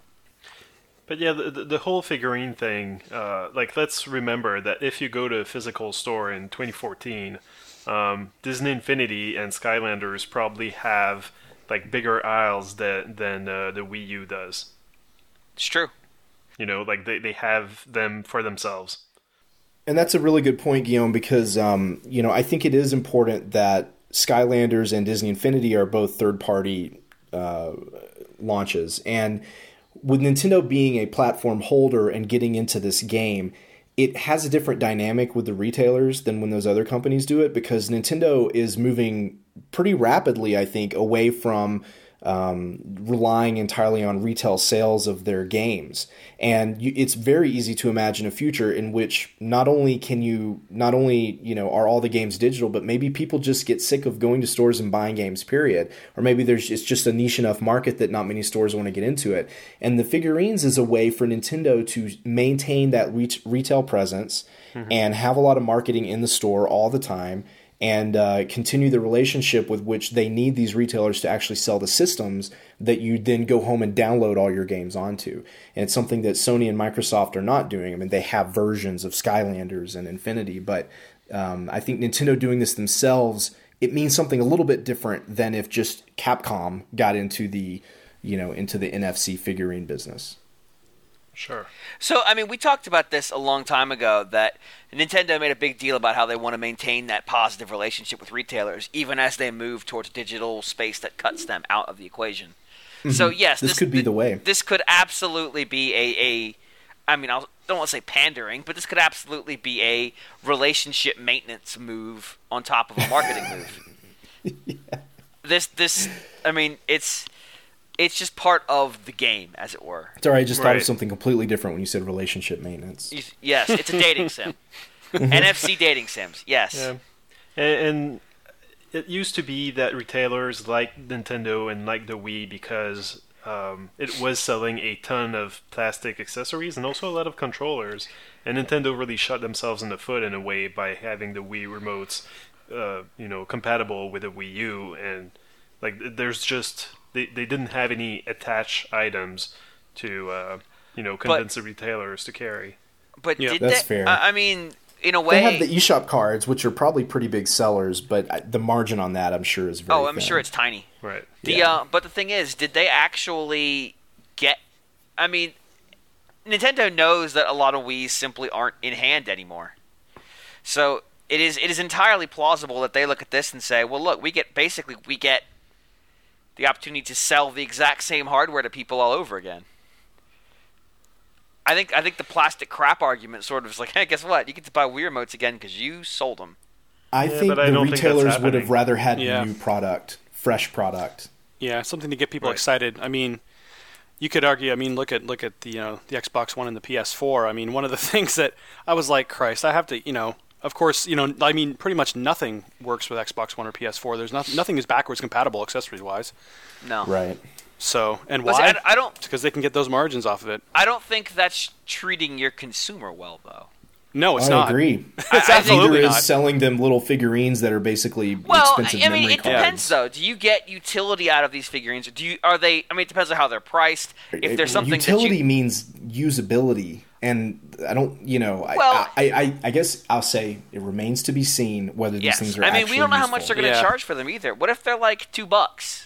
Speaker 4: But yeah, the, the, the whole figurine thing, uh, like, let's remember that if you go to a physical store in twenty fourteen, um, Disney Infinity and Skylanders probably have, like, bigger aisles than, than uh, the Wii U does.
Speaker 3: It's true.
Speaker 4: You know, like, they, they have them for themselves.
Speaker 1: And that's a really good point, Guillaume, because um, you know I think it is important that Skylanders and Disney Infinity are both third-party uh, launches, and with Nintendo being a platform holder and getting into this game, it has a different dynamic with the retailers than when those other companies do it, because Nintendo is moving pretty rapidly, I think, away from um, relying entirely on retail sales of their games. And you, it's very easy to imagine a future in which not only can you, not only, you know, are all the games digital, but maybe people just get sick of going to stores and buying games, period. Or maybe there's it's just a niche enough market that not many stores want to get into it. And the figurines is a way for Nintendo to maintain that re- retail presence mm-hmm. and have a lot of marketing in the store all the time, and uh, continue the relationship with which they need these retailers to actually sell the systems that you then go home and download all your games onto. And it's something that Sony and Microsoft are not doing. I mean, they have versions of Skylanders and Infinity, but um, I think Nintendo doing this themselves, it means something a little bit different than if just Capcom got into the, you know, into the N F C figurine business.
Speaker 4: Sure.
Speaker 3: So, I mean, we talked about this a long time ago, that Nintendo made a big deal about how they want to maintain that positive relationship with retailers, even as they move towards a digital space that cuts them out of the equation. Mm-hmm. So, yes,
Speaker 1: this, this could be the way.
Speaker 3: This could absolutely be a, a I mean, I don't want to say pandering, but this could absolutely be a relationship maintenance move on top of a marketing move. yeah. This, this, I mean, it's... It's just part of the game, as it were.
Speaker 1: Sorry, I just
Speaker 4: right.
Speaker 1: thought of something completely different when you said relationship maintenance.
Speaker 3: Yes, it's a dating sim. N F C dating sims, yes.
Speaker 4: Yeah. And, and it used to be that retailers like Nintendo and like the Wii, because um, it was selling a ton of plastic accessories and also a lot of controllers. And Nintendo really shot themselves in the foot in a way by having the Wii remotes, uh, you know, compatible with the Wii U. And like, there's just... They they didn't have any attached items to uh, you know convince but, the retailers to carry.
Speaker 3: But
Speaker 2: yeah.
Speaker 3: did
Speaker 1: That's
Speaker 3: they,
Speaker 1: fair.
Speaker 3: I mean, in a way,
Speaker 1: they have the eShop cards, which are probably pretty big sellers, but the margin on that, I'm sure, is very.
Speaker 3: Oh, I'm
Speaker 1: thin.
Speaker 3: sure it's tiny.
Speaker 4: Right.
Speaker 3: The
Speaker 1: yeah.
Speaker 3: uh, but the thing is, did they actually get? I mean, Nintendo knows that a lot of Wiis simply aren't in hand anymore. So it is it is entirely plausible that they look at this and say, well, look, we get basically we get. the opportunity to sell the exact same hardware to people all over again. I think I think the plastic crap argument sort of is like, hey, guess what? You get to buy Wii remotes again because you sold them.
Speaker 1: I
Speaker 4: yeah,
Speaker 1: think
Speaker 4: I
Speaker 1: the retailers
Speaker 4: think
Speaker 1: would have rather had
Speaker 2: yeah.
Speaker 1: new product, fresh product.
Speaker 2: Yeah, something to get people
Speaker 4: right.
Speaker 2: excited. I mean, you could argue. I mean, look at look at the you know the Xbox One and the P S four. I mean, one of the things that I was like, Christ, I have to you know. Of course, you know, I mean, pretty much nothing works with Xbox One or P S four. There's nothing, nothing is backwards compatible accessories-wise.
Speaker 3: No.
Speaker 1: Right.
Speaker 2: So, and
Speaker 3: Listen,
Speaker 2: why?
Speaker 3: I, I don't.
Speaker 2: Because they can get those margins off of it.
Speaker 3: I don't think that's treating your consumer well, though.
Speaker 2: No, it's
Speaker 1: I
Speaker 2: not.
Speaker 1: agree.
Speaker 2: It's
Speaker 3: I- I think
Speaker 2: absolutely
Speaker 1: Neither
Speaker 2: not.
Speaker 1: is selling them little figurines that are basically
Speaker 3: Well,
Speaker 1: expensive
Speaker 3: I mean,
Speaker 1: memory
Speaker 3: it
Speaker 1: cards.
Speaker 3: depends, though. Do you get utility out of these figurines? Do you? Are they? I mean, it depends on how they're priced. If there's something
Speaker 1: utility
Speaker 3: that you,
Speaker 1: means usability, and I don't, you know, I,
Speaker 3: Well-
Speaker 1: I, I, I guess I'll say it remains to be seen whether these
Speaker 3: yes.
Speaker 1: things are.
Speaker 3: I mean,
Speaker 1: actually
Speaker 3: we don't know how much
Speaker 1: useful.
Speaker 3: they're going to
Speaker 2: Yeah.
Speaker 3: charge for them either. What if they're like two bucks?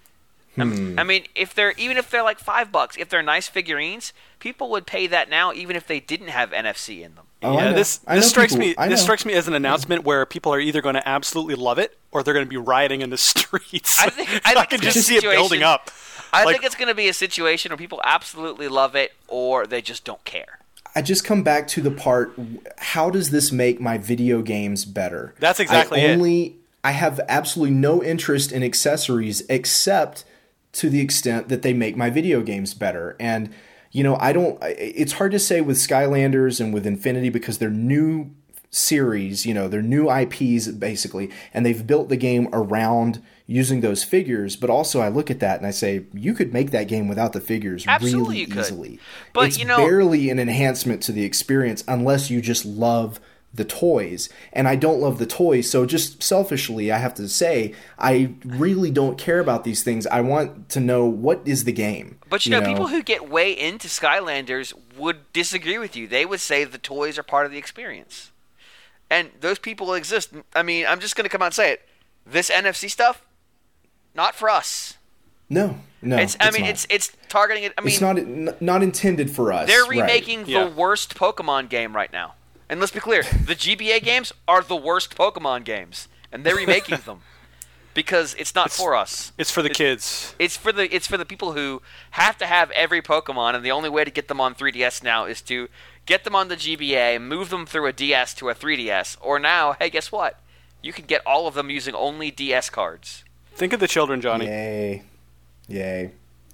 Speaker 3: I mean-
Speaker 1: Hmm.
Speaker 3: I mean, if they're even if they're like five bucks, if they're nice figurines, people would pay that now, even if they didn't have N F C in them.
Speaker 1: Oh, I
Speaker 2: yeah,
Speaker 1: know.
Speaker 2: this
Speaker 1: I
Speaker 2: this
Speaker 1: know
Speaker 2: strikes
Speaker 1: people-
Speaker 2: me.
Speaker 1: I
Speaker 2: This
Speaker 1: know.
Speaker 2: strikes me as an announcement where people are either going to absolutely love it or they're going to be rioting in the streets.
Speaker 3: I think- I think
Speaker 2: can
Speaker 3: it's
Speaker 2: just
Speaker 3: a
Speaker 2: see it building
Speaker 3: situation-
Speaker 2: up.
Speaker 3: I
Speaker 2: Like-
Speaker 3: think it's going to be a situation where people absolutely love it or they just don't care.
Speaker 1: I just come back to the part: how does this make my video games better?
Speaker 2: That's exactly
Speaker 1: I
Speaker 2: it.
Speaker 1: only, I have absolutely no interest in accessories except to the extent that they make my video games better. And you know, I don't. It's hard to say with Skylanders and with Infinity because they're new series. You know, they're new I Ps basically, and they've built the game around using those figures. But also, I look at that and I say, you could make that game without the figures
Speaker 3: Absolutely
Speaker 1: really
Speaker 3: you could.
Speaker 1: easily.
Speaker 3: But,
Speaker 1: it's
Speaker 3: you know-
Speaker 1: barely an enhancement to the experience unless you just love the toys. And I don't love the toys, so just selfishly, I have to say, I really don't care about these things. I want to know, what is the game?
Speaker 3: But you know, people who get way into Skylanders would disagree with you. They would say the toys are part of the experience. And those people exist. I mean, I'm just going to come out and say it. This N F C stuff, not for us.
Speaker 1: No, no.
Speaker 3: it's, I mean,
Speaker 1: not.
Speaker 3: it's it's targeting it. I mean,
Speaker 1: it's not n- not intended for us.
Speaker 3: they're
Speaker 1: right.
Speaker 3: remaking
Speaker 2: Yeah.
Speaker 3: the worst Pokemon game right now. And let's be clear, the G B A games are the worst Pokemon games, and they're remaking them because it's not for us.
Speaker 2: It's for the kids.
Speaker 3: It's for the it's for the people who have to have every Pokemon, and the only way to get them on three D S now is to get them on the G B A, move them through a D S to a three D S, or now, hey, guess what? You can get all of them using only D S cards.
Speaker 2: Think of the children, Johnny.
Speaker 1: Yay. Yay.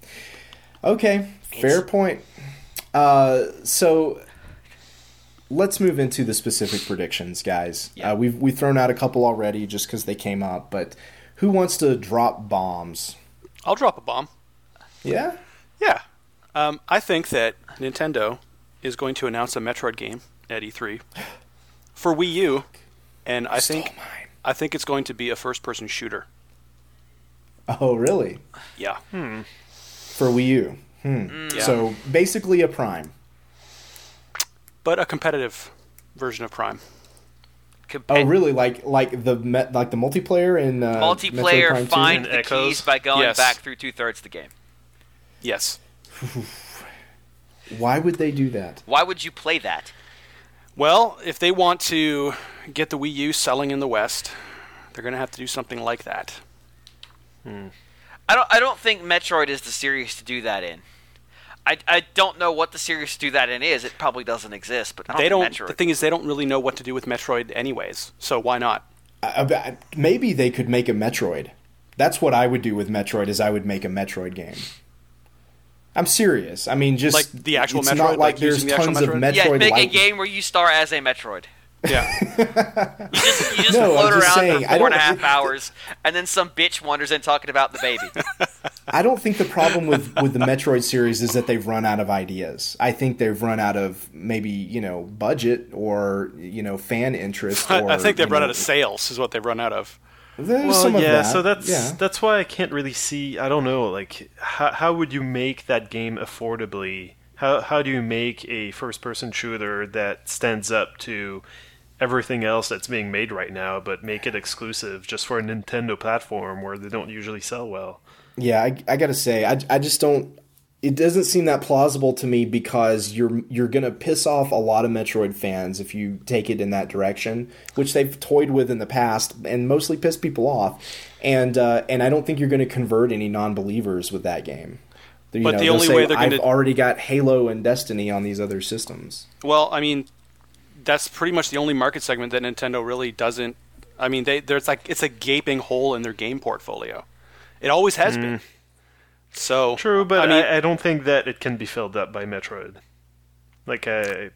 Speaker 1: Okay, fair point. Uh, so let's move into the specific predictions, guys.
Speaker 3: Yeah.
Speaker 1: Uh, we've we've thrown out a couple already just because they came up, but who wants to drop bombs?
Speaker 2: I'll drop a bomb.
Speaker 1: Yeah?
Speaker 2: Yeah. Um, I think that Nintendo is going to announce a Metroid game at E three for Wii U, and I
Speaker 1: Stole
Speaker 2: think
Speaker 1: mine.
Speaker 2: I think it's going to be a first-person shooter.
Speaker 1: Oh, really?
Speaker 2: Yeah.
Speaker 4: Hmm.
Speaker 1: For Wii U. Hmm.
Speaker 2: Mm, yeah.
Speaker 1: So basically a Prime.
Speaker 2: But a competitive version of Prime.
Speaker 1: Oh, really? Like like the me- like the multiplayer in uh,
Speaker 3: multiplayer
Speaker 1: Metroid Prime
Speaker 3: find
Speaker 1: two?
Speaker 3: the
Speaker 4: Echoes?
Speaker 3: keys by going
Speaker 2: Yes.
Speaker 3: back through two thirds of the game.
Speaker 2: Yes.
Speaker 1: Why would they do that?
Speaker 3: Why would you play that?
Speaker 2: Well, if they want to get the Wii U selling in the West, they're going to have to do something like that.
Speaker 4: Hmm.
Speaker 3: I don't. I don't think Metroid is the series to do that in. I, I don't know what the series to do that in is. It probably doesn't exist. But I don't
Speaker 2: They
Speaker 3: think
Speaker 2: don't.
Speaker 3: Metroid.
Speaker 2: The thing is, they don't really know what to do with Metroid, anyways. So why not?
Speaker 1: I, I, maybe they could make a Metroid. That's what I would do with Metroid. Is I would make a Metroid game. I'm serious. I mean, just
Speaker 2: Like the actual
Speaker 1: it's
Speaker 2: Metroid,
Speaker 1: not like,
Speaker 2: like
Speaker 1: there's
Speaker 2: using the actual
Speaker 1: tons of
Speaker 2: Metroid?
Speaker 1: Metroid.
Speaker 3: yeah, make a
Speaker 1: like-
Speaker 3: game where you star as a Metroid.
Speaker 2: Yeah.
Speaker 3: You just, you just
Speaker 1: No, I'm
Speaker 3: float
Speaker 1: just
Speaker 3: around
Speaker 1: saying,
Speaker 3: for
Speaker 1: I
Speaker 3: four and a
Speaker 1: don't-
Speaker 3: half hours, and then some bitch wanders in talking about the baby.
Speaker 1: I don't think the problem with, with the Metroid series is that they've run out of ideas. I think they've run out of maybe, you know, budget or, you know, fan interest. Or,
Speaker 2: I think they've
Speaker 1: you
Speaker 2: run
Speaker 1: know,
Speaker 2: out of sales, is what they've run out of.
Speaker 1: There's
Speaker 4: Well,
Speaker 1: some of
Speaker 4: yeah,
Speaker 1: that.
Speaker 4: so that's
Speaker 1: yeah.
Speaker 4: that's why I can't really see. I don't know, like how how would you make that game affordably? How how do you make a first-person shooter that stands up to everything else that's being made right now, but make it exclusive just for a Nintendo platform where they don't usually sell well?
Speaker 1: Yeah, I, I gotta say, I, I just don't. It doesn't seem that plausible to me because you're you're gonna piss off a lot of Metroid fans if you take it in that direction, which they've toyed with in the past and mostly pissed people off. And uh, and I don't think you're gonna convert any non-believers with that game. You
Speaker 2: But
Speaker 1: know,
Speaker 2: the
Speaker 1: they'll
Speaker 2: only
Speaker 1: say,
Speaker 2: way they're
Speaker 1: I've
Speaker 2: gonna-
Speaker 1: already got Halo and Destiny on these other systems.
Speaker 2: Well, I mean, that's pretty much the only market segment that Nintendo really doesn't. I mean, they there's like it's a gaping hole in their game portfolio. It always has been. So
Speaker 4: True, but
Speaker 2: I
Speaker 4: I,
Speaker 2: mean,
Speaker 4: I, don't think that it can be filled up by Metroid. Like I,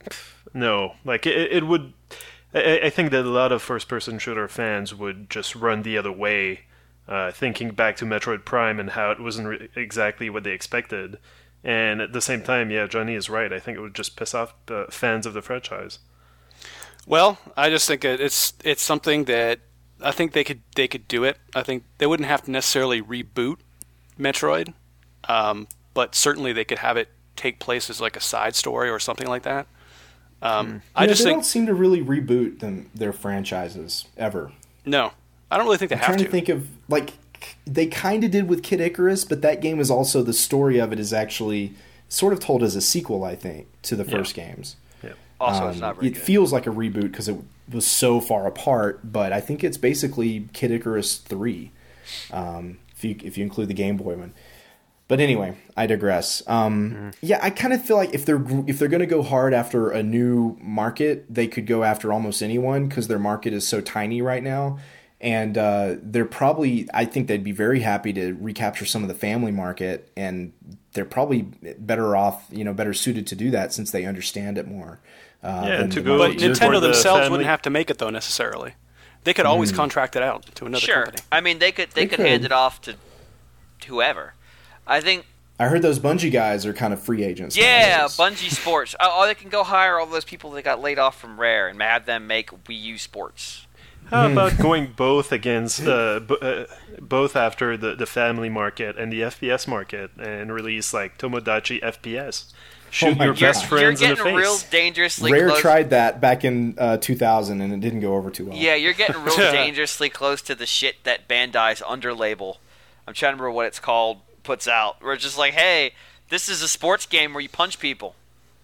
Speaker 4: no, like it, it would. I, I think that a lot of first-person shooter fans would just run the other way, uh, thinking back to Metroid Prime and how it wasn't re- exactly what they expected. And at the same time, yeah, Johnny is right. I think it would just piss off uh, fans of the franchise.
Speaker 2: well, I just think it- it's it's something that I think they could they could do it. I think they wouldn't have to necessarily reboot Metroid, um, but certainly they could have it take place as like a side story or something like that. Um, I
Speaker 1: You know,
Speaker 2: just
Speaker 1: they
Speaker 2: think
Speaker 1: don't seem to really reboot them their franchises ever.
Speaker 2: no, I don't really think they
Speaker 1: I'm
Speaker 2: have
Speaker 1: trying
Speaker 2: to.
Speaker 1: to think of like they kind of did with Kid Icarus, but that game is also the story of it is actually sort of told as a sequel, I think, to the first games.
Speaker 3: Also, it's
Speaker 1: Um,
Speaker 3: not very
Speaker 1: it
Speaker 3: good.
Speaker 1: feels like a reboot because it was so far apart, but I think it's basically Kid Icarus three, um, if you if you include the Game Boy one. But anyway, I digress. Um, Yeah, I kind of feel like if they're gr- if they're going to go hard after a new market, they could go after almost anyone because their market is so tiny right now. And uh, they're probably, I think they'd be very happy to recapture some of the family market, and they're probably better off, you know, better suited to do that since they understand it more. Uh,
Speaker 4: Yeah,
Speaker 1: than
Speaker 4: and to
Speaker 1: the
Speaker 4: go-
Speaker 2: But
Speaker 1: market you're
Speaker 2: Nintendo
Speaker 4: for the
Speaker 2: themselves
Speaker 4: family-
Speaker 2: wouldn't have to make it though necessarily. They could always contract it out to another
Speaker 3: Sure.
Speaker 2: company.
Speaker 3: I mean, they could they,
Speaker 1: They
Speaker 3: could,
Speaker 1: could.
Speaker 3: hand it off to whoever. I think.
Speaker 1: I heard those Bungie guys are kind of free agents.
Speaker 3: Yeah,
Speaker 1: nowadays.
Speaker 3: Bungie Sports. Oh, oh, they can go hire all those people that got laid off from Rare and have them make Wii U Sports.
Speaker 4: How about going both against uh, b- uh, both after the, the family market and the F P S market and release like Tomodachi F P S? Shoot
Speaker 1: my
Speaker 4: your
Speaker 1: God.
Speaker 4: best
Speaker 3: You're
Speaker 4: friends in the
Speaker 3: getting
Speaker 4: face.
Speaker 3: real dangerously
Speaker 1: Rare
Speaker 3: close.
Speaker 1: tried that back in uh, two thousand, and it didn't go over too well.
Speaker 3: Yeah, you're getting real dangerously close to the shit that Bandai's under label. I'm trying to remember what it's called. Puts out. Where it's just like, hey, this is a sports game where you punch people.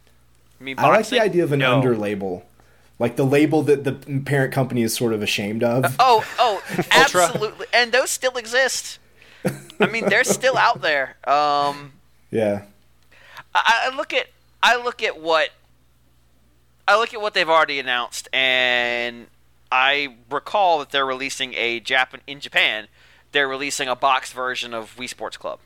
Speaker 3: I mean,
Speaker 1: I like
Speaker 3: boxing?
Speaker 1: the idea of an
Speaker 3: No.
Speaker 1: under label, like the label that the parent company is sort of ashamed of.
Speaker 3: Oh, oh, absolutely. And those still exist. I mean, they're still out there. Um,
Speaker 1: Yeah,
Speaker 3: I, I look at I look at what I look at what they've already announced, and I recall that they're releasing a Japan in Japan. They're releasing a boxed version of Wii Sports Club.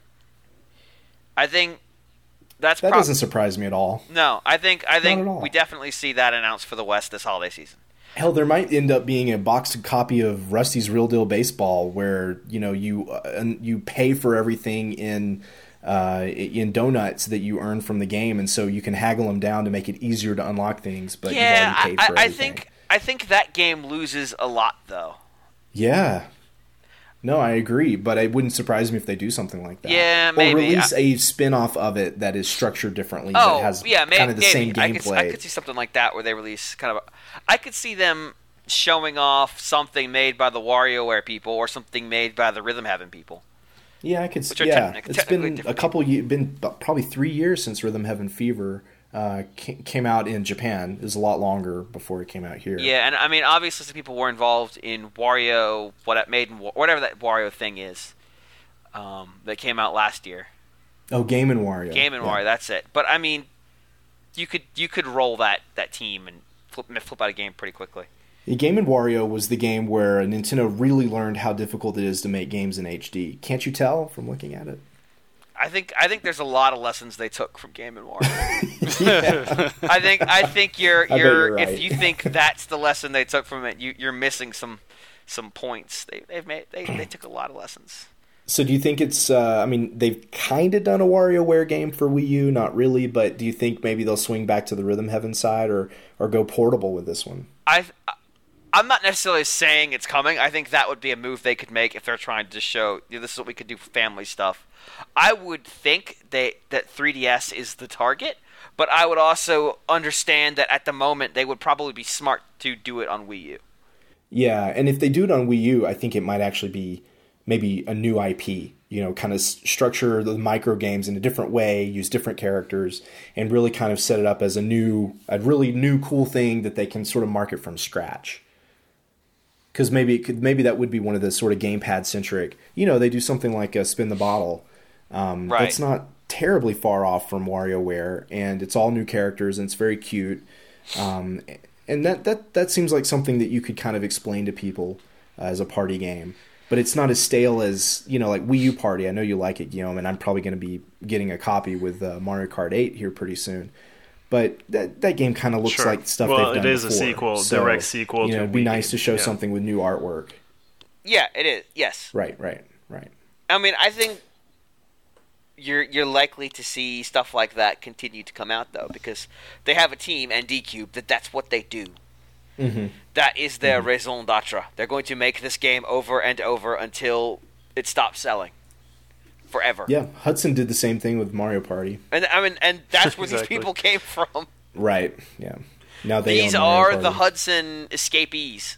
Speaker 3: I think that's
Speaker 1: that
Speaker 3: prob-
Speaker 1: doesn't surprise me at all.
Speaker 3: no. I think I
Speaker 1: at
Speaker 3: think
Speaker 1: all.
Speaker 3: we definitely see that announced for the West this holiday season.
Speaker 1: Hell, there might end up being a boxed copy of Rusty's Real Deal Baseball, where you know you uh, you pay for everything in uh, in donuts that you earn from the game, and so you can haggle them down to make it easier to unlock things. But
Speaker 3: yeah,
Speaker 1: you've already paid
Speaker 3: I,
Speaker 1: for
Speaker 3: I, I
Speaker 1: everything.
Speaker 3: think I think that game loses a lot though.
Speaker 1: Yeah. No, I agree, but it wouldn't surprise me if they do something like that.
Speaker 3: Yeah, maybe.
Speaker 1: Or release
Speaker 3: I,
Speaker 1: a spin-off of it that is structured differently,
Speaker 3: oh,
Speaker 1: that has
Speaker 3: yeah, maybe,
Speaker 1: kind of the
Speaker 3: maybe.
Speaker 1: same
Speaker 3: I could,
Speaker 1: gameplay.
Speaker 3: I could see something like that where they release kind of a... I could see them showing off something made by the WarioWare people or something made by the Rhythm Heaven people.
Speaker 1: Yeah, I could see.
Speaker 3: Which are
Speaker 1: Yeah,
Speaker 3: technic-
Speaker 1: it's been a couple,
Speaker 3: people.
Speaker 1: ye- been probably three years since Rhythm Heaven Fever uh, ca- came out in Japan. It was a lot longer before it came out here.
Speaker 3: Yeah, and I mean, obviously, some people were involved in Wario, what made in, whatever that Wario thing is, um, that came out last year.
Speaker 1: Oh, Game and Wario.
Speaker 3: Game and
Speaker 1: yeah.
Speaker 3: Wario, that's it. But I mean, you could you could roll that, that team and flip flip out a game pretty quickly.
Speaker 1: Yeah, Game and Wario was the game where Nintendo really learned how difficult it is to make games in H D. Can't you tell from looking at it?
Speaker 3: I think I think there's a lot of lessons they took from Game and Wario. I think I think you're
Speaker 1: I bet
Speaker 3: you're,
Speaker 1: you're right.
Speaker 3: if you think that's the lesson they took from it, you you're missing some some points. They they've made they, they took a lot of lessons.
Speaker 1: So do you think it's, uh, I mean, they've kind of done a WarioWare game for Wii U, not really, but do you think maybe they'll swing back to the Rhythm Heaven side or, or go portable with this one?
Speaker 3: I I'm not necessarily saying it's coming. I think that would be a move they could make if they're trying to show, you know, this is what we could do for family stuff. I would think they, that three D S is the target, but I would also understand that at the moment they would probably be smart to do it on Wii U.
Speaker 1: Yeah, and if they do it on Wii U, I think it might actually be maybe a new I P, you know, kind of structure the micro games in a different way, use different characters, and really kind of set it up as a new, a really new cool thing that they can sort of market from scratch. Because maybe it could, maybe that would be one of the sort of gamepad centric. You know, they do something like a Spin the Bottle. Um,
Speaker 3: right.
Speaker 1: That's not terribly far off from WarioWare, and it's all new characters and it's very cute. Um, and that, that that seems like something that you could kind of explain to people uh, as a party game. But it's not as stale as, you know, like Wii U Party. I know you like it, Guillaume, and I'm probably going to be getting a copy with uh, Mario Kart eight here pretty soon. But that that game kind of looks
Speaker 4: Sure.
Speaker 1: like stuff
Speaker 4: Well,
Speaker 1: they've done
Speaker 4: it is
Speaker 1: before.
Speaker 4: a sequel,
Speaker 1: So,
Speaker 4: direct sequel
Speaker 1: you know,
Speaker 4: to
Speaker 1: it'd be
Speaker 4: Wii
Speaker 1: nice to
Speaker 4: games,
Speaker 1: show
Speaker 4: yeah.
Speaker 1: something with new artwork.
Speaker 3: Yeah, it is. Yes.
Speaker 1: Right, right, right.
Speaker 3: I mean, I think you're you're likely to see stuff like that continue to come out though, because they have a team and D Cube that that's what they do.
Speaker 1: Mm-hmm.
Speaker 3: That is their
Speaker 1: Mm-hmm.
Speaker 3: raison d'etre. They're going to make this game over and over until it stops selling. Forever.
Speaker 1: Yeah, Hudson did the same thing with Mario Party.
Speaker 3: And I mean, and that's where
Speaker 4: Exactly.
Speaker 3: these people came from.
Speaker 1: Right, yeah. Now they
Speaker 3: These
Speaker 1: own Mario
Speaker 3: are
Speaker 1: Party.
Speaker 3: the Hudson escapees.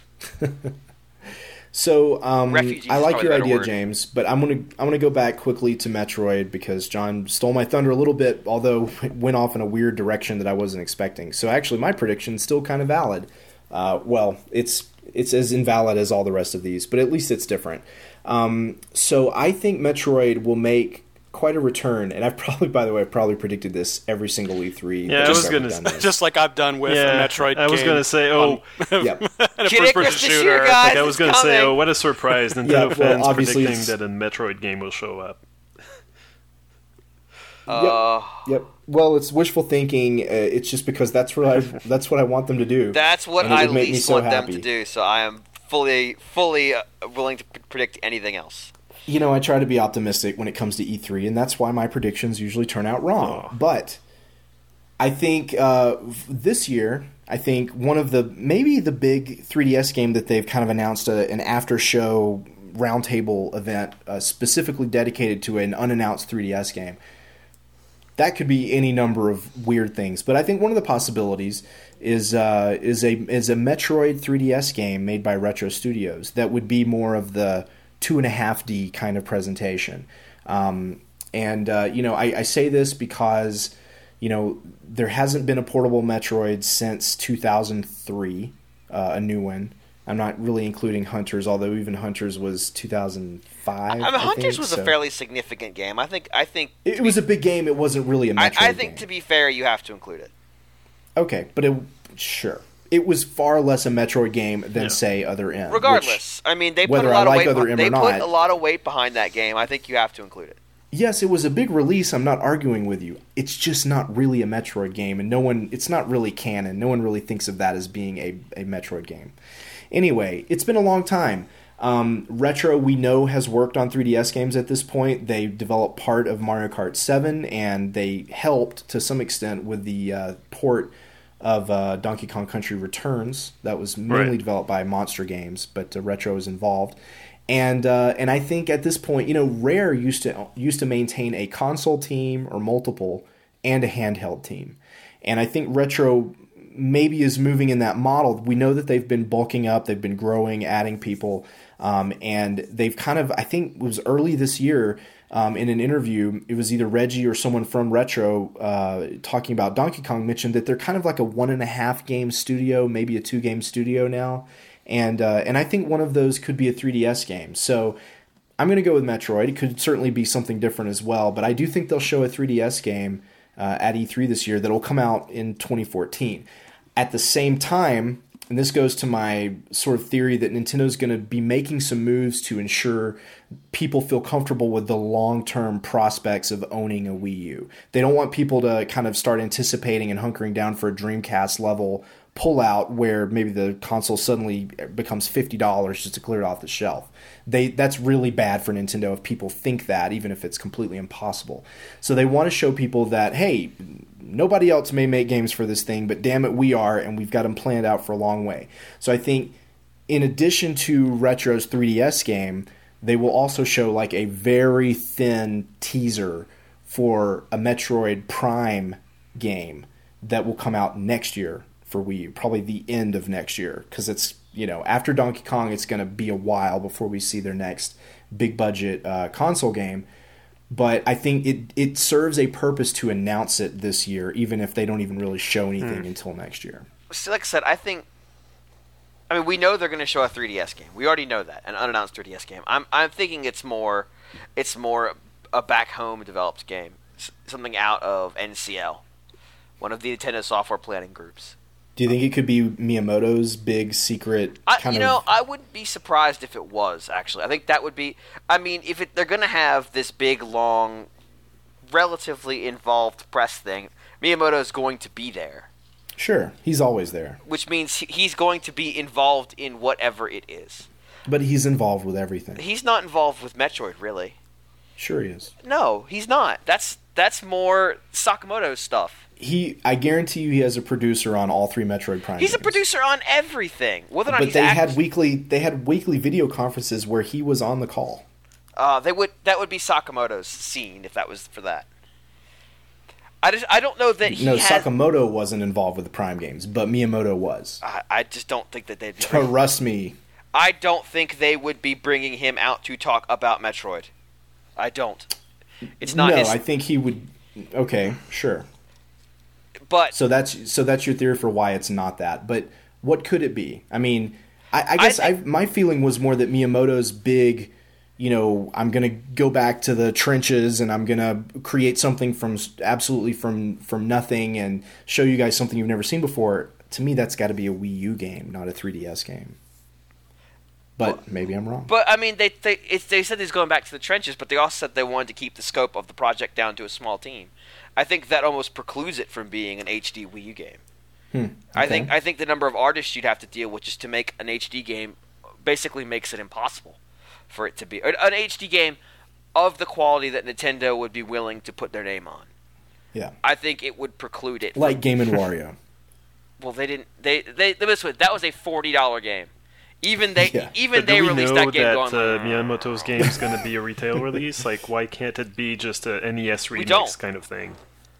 Speaker 1: So um,
Speaker 3: Refugees
Speaker 1: I
Speaker 3: is
Speaker 1: like
Speaker 3: probably
Speaker 1: your
Speaker 3: a better
Speaker 1: idea,
Speaker 3: word.
Speaker 1: James, but I'm gonna I'm gonna go back quickly to Metroid because John stole my thunder a little bit, although it went off in a weird direction that I wasn't expecting. So actually, my prediction's still kind of valid. Uh, well, it's it's as invalid as all the rest of these, but at least it's different. Um, so I think Metroid will make quite a return, and I've probably, by the way, I've probably predicted this every single E three.
Speaker 4: Yeah,
Speaker 1: that
Speaker 4: I
Speaker 1: I've
Speaker 4: was
Speaker 1: ever
Speaker 4: gonna
Speaker 1: done
Speaker 4: say-
Speaker 1: this.
Speaker 2: Just like I've done with
Speaker 4: yeah,
Speaker 2: a Metroid
Speaker 4: I was
Speaker 2: game
Speaker 4: gonna say, oh,
Speaker 1: Yep.
Speaker 2: and a
Speaker 3: Kid Icarus
Speaker 2: first-person
Speaker 3: this
Speaker 2: shooter.
Speaker 3: year, guys.
Speaker 4: like I was
Speaker 3: it's
Speaker 4: gonna say,
Speaker 3: coming.
Speaker 4: oh, what a surprise! Nintendo
Speaker 1: Yeah, well,
Speaker 4: fans
Speaker 1: obviously
Speaker 4: predicting
Speaker 1: it's-
Speaker 4: that a Metroid game will show up.
Speaker 3: Uh,
Speaker 1: Yep. Well, it's wishful thinking. Uh, it's just because that's what I that's what I want them to do.
Speaker 3: That's what
Speaker 1: And it
Speaker 3: I
Speaker 1: would make me
Speaker 3: least
Speaker 1: so
Speaker 3: want
Speaker 1: happy.
Speaker 3: them to do. So I am fully, fully uh, willing to p- predict anything else.
Speaker 1: You know, I try to be optimistic when it comes to E three, and that's why my predictions usually turn out wrong.
Speaker 4: Oh.
Speaker 1: But I think uh, this year, I think one of the maybe the big three D S game that they've kind of announced a, an after show roundtable event uh, specifically dedicated to an unannounced three D S game. That could be any number of weird things, but I think one of the possibilities is uh, is a is a Metroid three D S game made by Retro Studios that would be more of the two and a half D kind of presentation. Um, and uh, you know, I, I say this because you know there hasn't been a portable Metroid since two thousand three, uh, a new one. I'm not really including Hunters, although even Hunters was two thousand five.
Speaker 3: I mean,
Speaker 1: I
Speaker 3: Hunters
Speaker 1: think,
Speaker 3: was
Speaker 1: so.
Speaker 3: a fairly significant game. I think. I think.
Speaker 1: It, it was a big game. It wasn't really a
Speaker 3: I,
Speaker 1: Metroid
Speaker 3: I think
Speaker 1: game.
Speaker 3: to be fair, you have to include it.
Speaker 1: Okay, but it sure it was far less a Metroid game than
Speaker 4: Yeah.
Speaker 1: say Other M.
Speaker 3: Regardless, I mean, they put
Speaker 1: whether
Speaker 3: a
Speaker 1: I
Speaker 3: lot
Speaker 1: like
Speaker 3: of weight.
Speaker 1: Other
Speaker 3: Behind,
Speaker 1: M
Speaker 3: they
Speaker 1: or
Speaker 3: put
Speaker 1: not-
Speaker 3: a lot of weight behind that game. I think you have to include it.
Speaker 1: Yes, it was a big release. I'm not arguing with you. It's just not really a Metroid game, and no one. It's not really canon. No one really thinks of that as being a a Metroid game. Anyway, it's been a long time. Um, Retro, we know, has worked on three D S games at this point. They developed part of Mario Kart seven, and they helped to some extent with the uh, port of uh, Donkey Kong Country Returns. That was mainly
Speaker 4: Right.
Speaker 1: developed by Monster Games, but uh, Retro is involved. And uh, and I think at this point, you know, Rare used to used to maintain a console team or multiple and a handheld team. And I think Retro maybe is moving in that model. We know that they've been bulking up, they've been growing, adding people, um, and they've kind of, I think it was early this year, um, in an interview, it was either Reggie or someone from Retro uh, talking about Donkey Kong mentioned that they're kind of like a one and a half game studio, maybe a two game studio now. And uh, and I think one of those could be a three D S game. So I'm going to go with Metroid. It could certainly be something different as well, but I do think they'll show a three D S game uh, at E three this year that will come out in twenty fourteen. At the same time, and this goes to my sort of theory that Nintendo's going to be making some moves to ensure people feel comfortable with the long-term prospects of owning a Wii U. They don't want people to kind of start anticipating and hunkering down for a Dreamcast level pullout where maybe the console suddenly becomes fifty dollars just to clear it off the shelf. They that's really bad for Nintendo if people think that, even if it's completely impossible. So they want to show people that, hey, nobody else may make games for this thing, but damn it, we are, and we've got them planned out for a long way. So I think in addition to Retro's three D S game, they will also show like a very thin teaser for a Metroid Prime game that will come out next year for Wii U, probably the end of next year, because it's, you know, after Donkey Kong, it's going to be a while before we see their next big budget uh, console game. But I think it it serves a purpose to announce it this year, even if they don't even really show anything mm. until next year.
Speaker 3: So like I said, I think, I mean, we know they're going to show a three D S game. We already know that, an unannounced three D S game. I'm I'm thinking it's more, it's more a back home developed game, something out of N C L, one of the Nintendo software planning groups.
Speaker 1: Do you think it could be Miyamoto's big secret
Speaker 3: I,
Speaker 1: kind
Speaker 3: you
Speaker 1: of...
Speaker 3: know, I wouldn't be surprised if it was, actually. I think that would be... I mean, if it, they're going to have this big, long, relatively involved press thing, Miyamoto's going to be there.
Speaker 1: Sure, he's always there.
Speaker 3: Which means he's going to be involved in whatever it is.
Speaker 1: But he's involved with everything.
Speaker 3: He's not involved with Metroid, really.
Speaker 1: Sure he is.
Speaker 3: No, he's not. That's that's more Sakamoto's stuff.
Speaker 1: He, I guarantee you, he has a producer on all three Metroid Prime
Speaker 3: He's
Speaker 1: games.
Speaker 3: a producer on everything. Whether or not
Speaker 1: but
Speaker 3: he's
Speaker 1: they
Speaker 3: act-
Speaker 1: had weekly, they had weekly video conferences where he was on the call.
Speaker 3: Uh, they would that would be Sakamoto's scene if that was for that. I just I don't know that he
Speaker 1: no
Speaker 3: has,
Speaker 1: Sakamoto wasn't involved with the Prime games, but Miyamoto was.
Speaker 3: I, I just don't think that they'd. Be bringing,
Speaker 1: Trust me.
Speaker 3: I don't think they would be bringing him out to talk about Metroid. I don't. It's not.
Speaker 1: No,
Speaker 3: his,
Speaker 1: I think he would. Okay, sure.
Speaker 3: But
Speaker 1: so that's so that's your theory for why it's not that. But what could it be? I mean, I, I guess I think, I, my feeling was more that Miyamoto's big. You know, I'm going to go back to the trenches and I'm going to create something from absolutely from from nothing and show you guys something you've never seen before. To me, that's got to be a Wii U game, not a three D S game. But well, maybe I'm wrong.
Speaker 3: But I mean, they they it's, they said he's going back to the trenches, but they also said they wanted to keep the scope of the project down to a small team. I think that almost precludes it from being an H D Wii U game.
Speaker 1: Hmm, okay.
Speaker 3: I think I think the number of artists you'd have to deal with just to make an H D game basically makes it impossible for it to be an H D game of the quality that Nintendo would be willing to put their name on.
Speaker 1: Yeah,
Speaker 3: I think it would preclude it.
Speaker 1: Like
Speaker 3: from,
Speaker 1: Game and Wario.
Speaker 3: Well, they didn't. They they this was that was a forty dollar game. Even they
Speaker 1: yeah.
Speaker 3: even
Speaker 4: but
Speaker 3: they
Speaker 4: do we
Speaker 3: released
Speaker 4: know
Speaker 3: that game
Speaker 4: that,
Speaker 3: going.
Speaker 4: Uh, Miyamoto's game is going to be a retail release. Like, why can't it be just an N E S remix kind of thing?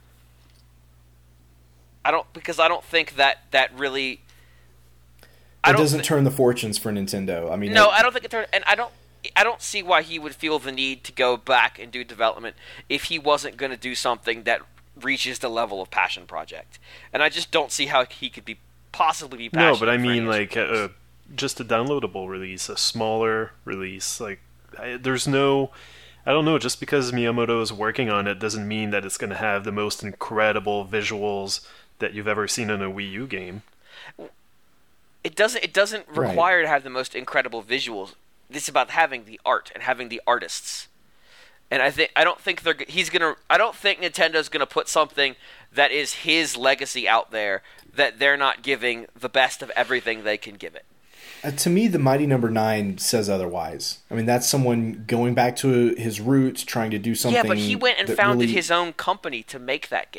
Speaker 3: I don't because I don't think that that really.
Speaker 1: It doesn't th- turn the fortunes for Nintendo. I mean,
Speaker 3: no,
Speaker 1: it,
Speaker 3: I don't think it turns, and I don't. I don't see why he would feel the need to go back and do development if he wasn't going to do something that reaches the level of Passion Project. And I just don't see how he could be possibly be passionate.
Speaker 4: No, but I mean like uh, just a downloadable release, a smaller release. Like I, there's no, I don't know. Just because Miyamoto is working on it doesn't mean that it's going to have the most incredible visuals that you've ever seen in a Wii U game.
Speaker 3: It doesn't. It doesn't require right. to have the most incredible visuals. It's about having the art and having the artists. And I think I don't think they're he's gonna. I don't think Nintendo's gonna put something that is his legacy out there that they're not giving the best of everything they can give it.
Speaker 1: Uh, to me, the Mighty Number Nine says otherwise. I mean, that's someone going back to his roots, trying to do something.
Speaker 3: Yeah, but he went and founded
Speaker 1: really...
Speaker 3: his own company to make that game.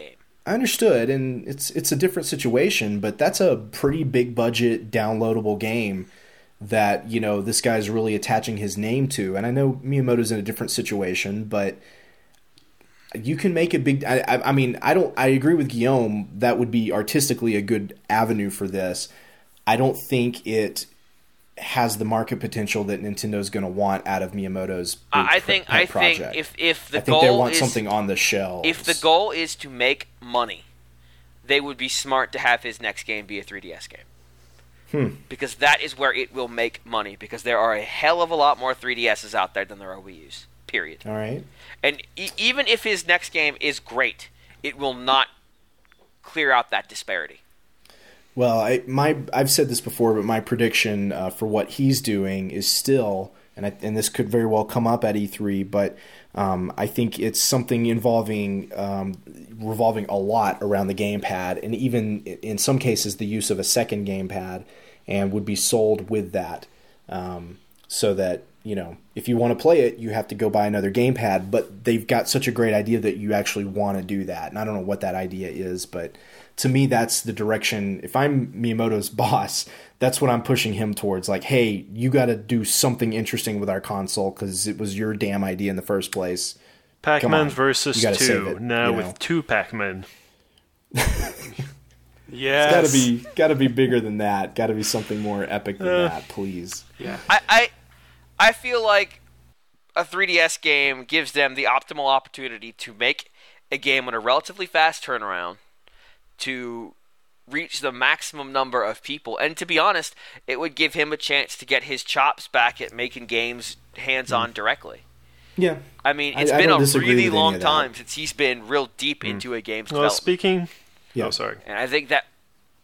Speaker 1: I understood, and it's it's a different situation, but that's a pretty big budget downloadable game that, you know, this guy's really attaching his name to. And I know Miyamoto's in a different situation, but you can make a big. I, I, I mean, I don't. I agree with Guillaume. That would be artistically a good avenue for this. I don't think it has the market potential that Nintendo's going to want out of Miyamoto's big
Speaker 3: I think
Speaker 1: pet
Speaker 3: I
Speaker 1: project.
Speaker 3: think if if the
Speaker 1: I think
Speaker 3: goal
Speaker 1: they want
Speaker 3: is,
Speaker 1: something on the shelves.
Speaker 3: If the goal is to make money, they would be smart to have his next game be a three D S game.
Speaker 1: Hmm.
Speaker 3: Because that is where it will make money. Because there are a hell of a lot more three D S's out there than there are Wii U's. Period.
Speaker 1: All right.
Speaker 3: And e- even if his next game is great, it will not clear out that disparity.
Speaker 1: Well, I, my I've said this before, but my prediction uh, for what he's doing is still, and I, and this could very well come up at E three, but um, I think it's something involving um, revolving a lot around the gamepad, and even in some cases the use of a second gamepad, and would be sold with that, um, so that, you know, if you want to play it, you have to go buy another gamepad, but they've got such a great idea that you actually want to do that, and I don't know what that idea is, but to me, that's the direction. If I'm Miyamoto's boss, that's what I'm pushing him towards. Like, hey, you got to do something interesting with our console because it was your damn idea in the first place.
Speaker 4: Pac-Man versus two,
Speaker 1: it,
Speaker 4: now
Speaker 1: you know.
Speaker 4: with two Pac-Men.
Speaker 2: Yes.
Speaker 1: It's got to be got to be bigger than that. Got to be something more epic than
Speaker 4: Uh,
Speaker 1: that, please.
Speaker 2: Yeah.
Speaker 3: I, I I feel like a three D S game gives them the optimal opportunity to make a game on a relatively fast turnaround, to reach the maximum number of people. And to be honest, it would give him a chance to get his chops back at making games hands-on mm. directly.
Speaker 1: Yeah.
Speaker 3: I mean, it's
Speaker 1: I,
Speaker 3: been
Speaker 1: I
Speaker 3: a really
Speaker 1: with
Speaker 3: long time since he's been real deep mm. into a game's
Speaker 4: well,
Speaker 3: development.
Speaker 4: speaking...
Speaker 1: Yeah.
Speaker 4: Oh, sorry.
Speaker 3: And I think that...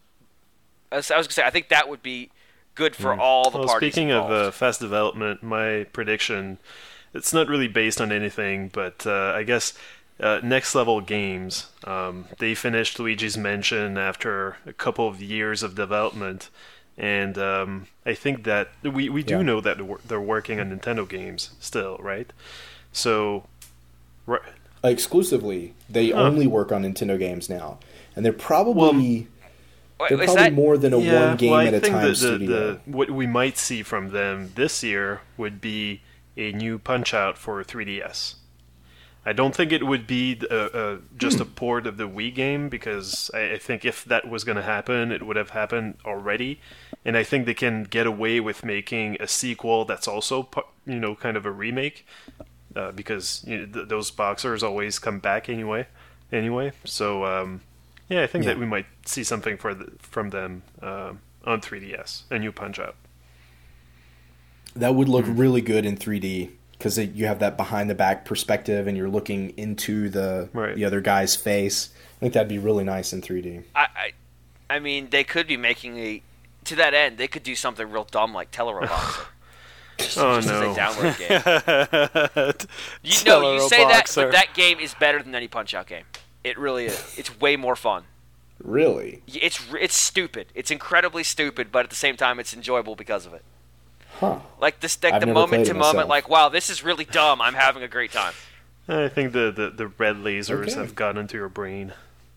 Speaker 3: I was going to say, I think that would be good for mm. all the
Speaker 4: well,
Speaker 3: parties
Speaker 4: speaking
Speaker 3: involved.
Speaker 4: of uh, fast development, my prediction, it's not really based on anything, but uh, I guess... Uh, Next Level Games, um, they finished Luigi's Mansion after a couple of years of development, and um, I think that we, we do
Speaker 1: yeah.
Speaker 4: know that they're working on Nintendo games still, right? So, right.
Speaker 1: Exclusively, they
Speaker 4: huh.
Speaker 1: only work on Nintendo games now, and they're probably
Speaker 3: well,
Speaker 1: they're
Speaker 3: wait,
Speaker 1: probably
Speaker 3: that,
Speaker 1: more than a
Speaker 4: yeah,
Speaker 1: one game
Speaker 4: well,
Speaker 1: at a
Speaker 4: think
Speaker 1: time
Speaker 4: the, the,
Speaker 1: studio.
Speaker 4: The, what we might see from them this year would be a new Punch-Out for three D S. I don't think it would be uh, uh, just hmm. a port of the Wii game, because I, I think if that was going to happen, it would have happened already. And I think they can get away with making a sequel that's also, you know, kind of a remake, uh, because you know, th- those boxers always come back anyway. Anyway, so um, yeah, I think
Speaker 1: yeah.
Speaker 4: that we might see something for the, from them uh, on three D S, a new Punch-Out.
Speaker 1: That would look mm. really good in three D. Because you have that behind-the-back perspective, and you're looking into the
Speaker 4: right.
Speaker 1: the other guy's face. I think that'd be really nice in three D.
Speaker 3: I, I, I mean, they could be making a... To that end, they could do something real dumb like Teleroboxer. just,
Speaker 4: oh,
Speaker 3: just
Speaker 4: no.
Speaker 3: as a download game. you know, you say that, but that game is better than any Punch-Out game. It really is. It's way more fun.
Speaker 1: Really?
Speaker 3: It's it's stupid. It's incredibly stupid, but at the same time, it's enjoyable because of it.
Speaker 1: Huh.
Speaker 3: Like this, like the moment to moment, like, wow, this is really dumb. I'm having a great time.
Speaker 4: I think the, the, the red lasers
Speaker 1: okay.
Speaker 4: have gotten into your brain.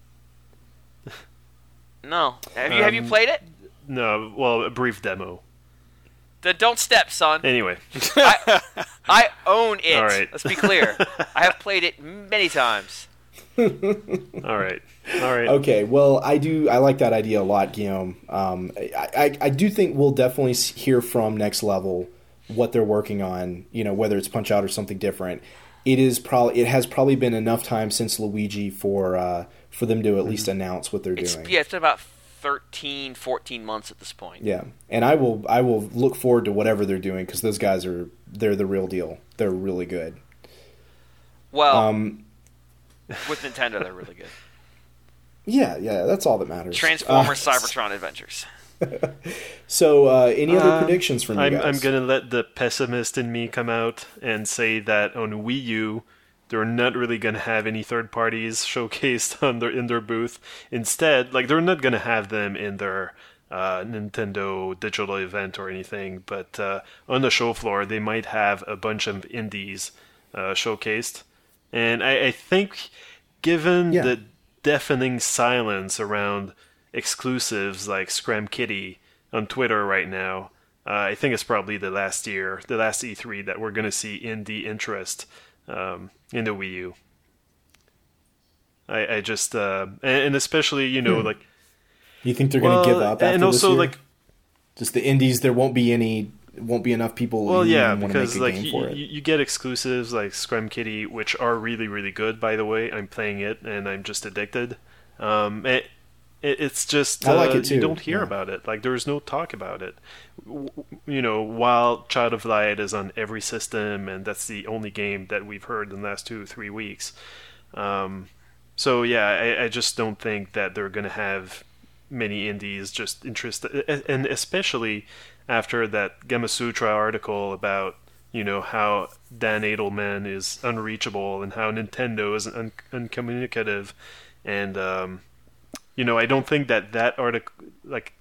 Speaker 3: No, have you
Speaker 4: um,
Speaker 3: have you played it?
Speaker 4: No, well, a brief demo.
Speaker 3: Then don't step, son.
Speaker 4: Anyway,
Speaker 3: I, I own it.
Speaker 4: All right.
Speaker 3: Let's be clear. I have played it many times.
Speaker 4: all right, all right.
Speaker 1: Okay, well, I do. I like that idea a lot, Guillaume. Um, I, I, I do think we'll definitely hear from Next Level what they're working on. You know, whether it's Punch-Out or something different. It is probably. It has probably been enough time since Luigi for uh, for them to at least announce what they're
Speaker 3: It's,
Speaker 1: doing.
Speaker 3: yeah, it's been about thirteen, fourteen months at this point.
Speaker 1: Yeah, and I will. I will look forward to whatever they're doing because those guys are. They're the real deal. They're really good.
Speaker 3: Well.
Speaker 1: Um,
Speaker 3: With Nintendo, they're really good.
Speaker 1: Yeah, yeah, that's all that matters.
Speaker 3: Transformers,
Speaker 1: uh,
Speaker 3: Cybertron Adventures.
Speaker 1: So, uh, any other
Speaker 4: uh,
Speaker 1: predictions from you
Speaker 4: I'm,
Speaker 1: guys?
Speaker 4: I'm going to let the pessimist in me come out and say that on Wii U, they're not really going to have any third parties showcased on their, in their booth. Instead, like, they're not going to have them in their uh, Nintendo digital event or anything, but uh, on the show floor, they might have a bunch of indies uh, showcased. And I, I think, given
Speaker 1: Yeah.
Speaker 4: the deafening silence around exclusives like Scram Kitty on Twitter right now. Uh, I think it's probably the last year, the last E three, that we're going to see indie interest um, in the Wii U. I, I just, uh, and, and especially, you know, hmm. like...
Speaker 1: You think they're going to
Speaker 4: well,
Speaker 1: give up after
Speaker 4: and also,
Speaker 1: this year?
Speaker 4: like,
Speaker 1: just the indies, there won't be any, won't be enough people
Speaker 4: well,
Speaker 1: who
Speaker 4: yeah,
Speaker 1: want to make
Speaker 4: because
Speaker 1: a
Speaker 4: like
Speaker 1: game
Speaker 4: you,
Speaker 1: for it.
Speaker 4: you, you get exclusives like Scram Kitty, which are really, really good, by the way. I'm playing it, and I'm just addicted. Um, it, it, it's just,
Speaker 1: I like
Speaker 4: uh,
Speaker 1: it too.
Speaker 4: You don't hear
Speaker 1: yeah.
Speaker 4: about it. Like, there's no talk about it. You know, while Child of Light is on every system, and that's the only game that we've heard in the last two, three weeks. Um, so, yeah, I, I just don't think that they're going to have many indies just interested, and especially after that Gamasutra article about, you know, how Dan Edelman is unreachable and how Nintendo is un- uncommunicative. And, um, you know, I don't think that that article, like,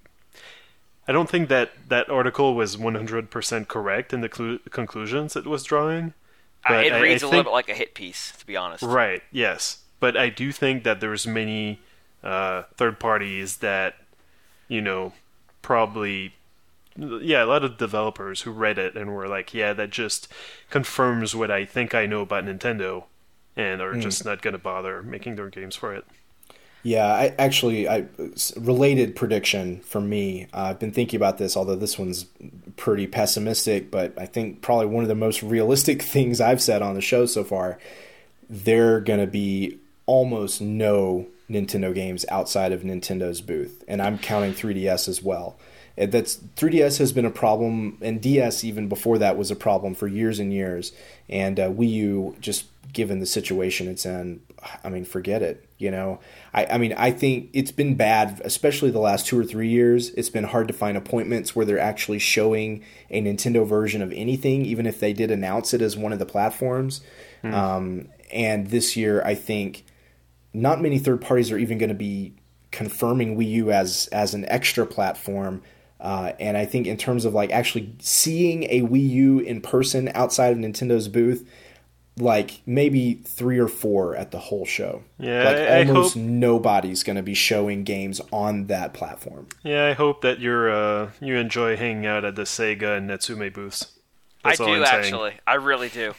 Speaker 4: I don't think that that article was one hundred percent correct in the clu- conclusions it was drawing.
Speaker 3: But uh, it reads
Speaker 4: I, I
Speaker 3: a
Speaker 4: think,
Speaker 3: little bit like a hit piece, to be honest.
Speaker 4: Right, yes. But I do think that there's many uh, third parties that, you know, probably, yeah, a lot of developers who read it and were like, yeah, that just confirms what I think I know about Nintendo, and are mm. just not going to bother making their games for it.
Speaker 1: Yeah, I actually, I related prediction from me. Uh, I've been thinking about this, although this one's pretty pessimistic, but I think probably one of the most realistic things I've said on the show so far. There are going to be almost no Nintendo games outside of Nintendo's booth, and I'm counting three D S as well. And that's three D S has been a problem, and D S even before that was a problem for years and years. And uh, Wii U, just given the situation it's in, I mean, forget it. You know, I, I mean, I think it's been bad, especially the last two or three years. It's been hard to find appointments where they're actually showing a Nintendo version of anything, even if they did announce it as one of the platforms. Mm. Um, and this year, I think not many third parties are even going to be confirming Wii U as as an extra platform. Uh, and I think in terms of like actually seeing a Wii U in person outside of Nintendo's booth, like maybe three or four at the whole show.
Speaker 4: Yeah,
Speaker 1: like
Speaker 4: I,
Speaker 1: almost
Speaker 4: I hope,
Speaker 1: nobody's going to be showing games on that platform.
Speaker 4: Yeah, I hope that you're uh, you enjoy hanging out at the Sega and Natsume booths. That's
Speaker 3: I
Speaker 4: all
Speaker 3: do
Speaker 4: I'm
Speaker 3: actually.
Speaker 4: saying.
Speaker 3: I really do.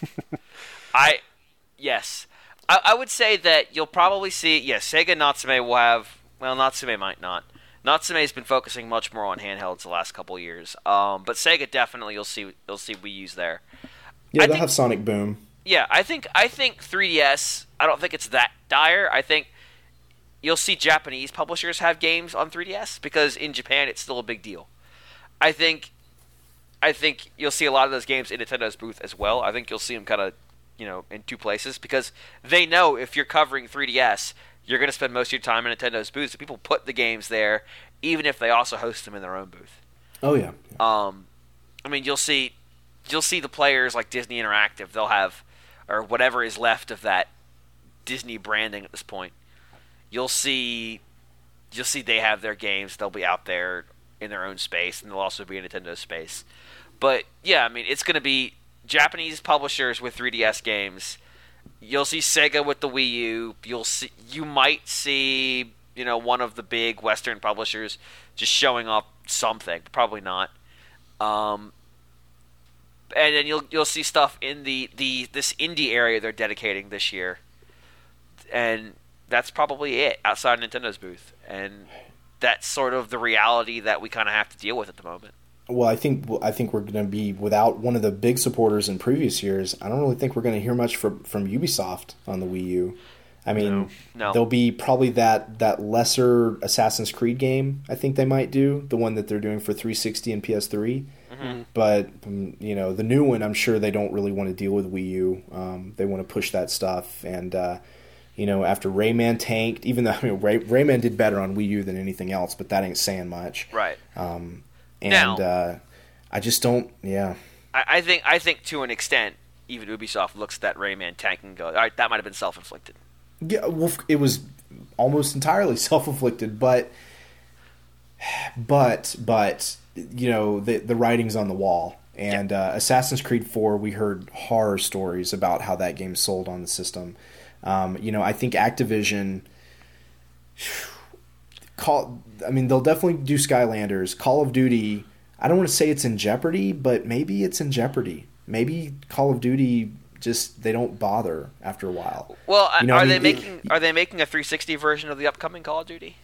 Speaker 3: I yes, I, I would say that you'll probably see. Yes, Sega Natsume will have. Well, Natsume might not. Natsume's been focusing much more on handhelds the last couple of years. Um, but Sega definitely you'll see you'll see Wii U's there.
Speaker 1: Yeah,
Speaker 3: I
Speaker 1: they'll
Speaker 3: think,
Speaker 1: have Sonic Boom.
Speaker 3: Yeah, I think I think three D S. I don't think it's that dire. I think you'll see Japanese publishers have games on three D S because in Japan it's still a big deal. I think I think you'll see a lot of those games in Nintendo's booth as well. I think you'll see them kind of, you know, in two places because they know if you're covering three D S, you're going to spend most of your time in Nintendo's booth. So people put the games there, even if they also host them in their own booth.
Speaker 1: Oh yeah.
Speaker 3: Um, I mean, you'll see, you'll see the players like Disney Interactive. They'll have, or whatever is left of that Disney branding at this point. You'll see, you'll see they have their games. They'll be out there in their own space, and they'll also be in Nintendo space. But yeah, I mean, it's going to be Japanese publishers with three D S games. You'll see Sega with the Wii U. You'll see, you might see, you know, one of the big Western publishers just showing off something. Probably not. Um, and then you'll you'll see stuff in the, the this indie area they're dedicating this year, and that's probably it outside Nintendo's booth. And that's sort of the reality that we kind of have to deal with at the moment.
Speaker 1: Well, I think I think we're going to be without one of the big supporters in previous years. I don't really think we're going to hear much from from Ubisoft on the Wii U. I mean,
Speaker 3: no. No.
Speaker 1: there'll be probably that that lesser Assassin's Creed game. I think they might do the one that they're doing for three sixty and P S three. Mm-hmm. But um, you know, the new one, I'm sure they don't really want to deal with Wii U. Um, they want to push that stuff, and uh, you know, after Rayman tanked, even though I mean, Ray, Rayman did better on Wii U than anything else, but that ain't saying much,
Speaker 3: right?
Speaker 1: Um, And
Speaker 3: now,
Speaker 1: uh, I just don't, yeah.
Speaker 3: I, I think I think to an extent, even Ubisoft looks at that Rayman tank and goes, all right, that might have been self-inflicted.
Speaker 1: Yeah, well, it was almost entirely self-inflicted, but, but, but, you know, the the writing's on the wall. And yeah. uh, Assassin's Creed four, we heard horror stories about how that game sold on the system. Um, you know, I think Activision, Call. I mean, they'll definitely do Skylanders. Call of Duty. I don't want to say it's in jeopardy, but maybe it's in jeopardy. Maybe Call of Duty just they don't bother after a while.
Speaker 3: Well,
Speaker 1: you know,
Speaker 3: are
Speaker 1: I mean,
Speaker 3: they
Speaker 1: it,
Speaker 3: making are they making a three sixty version of the upcoming Call of Duty?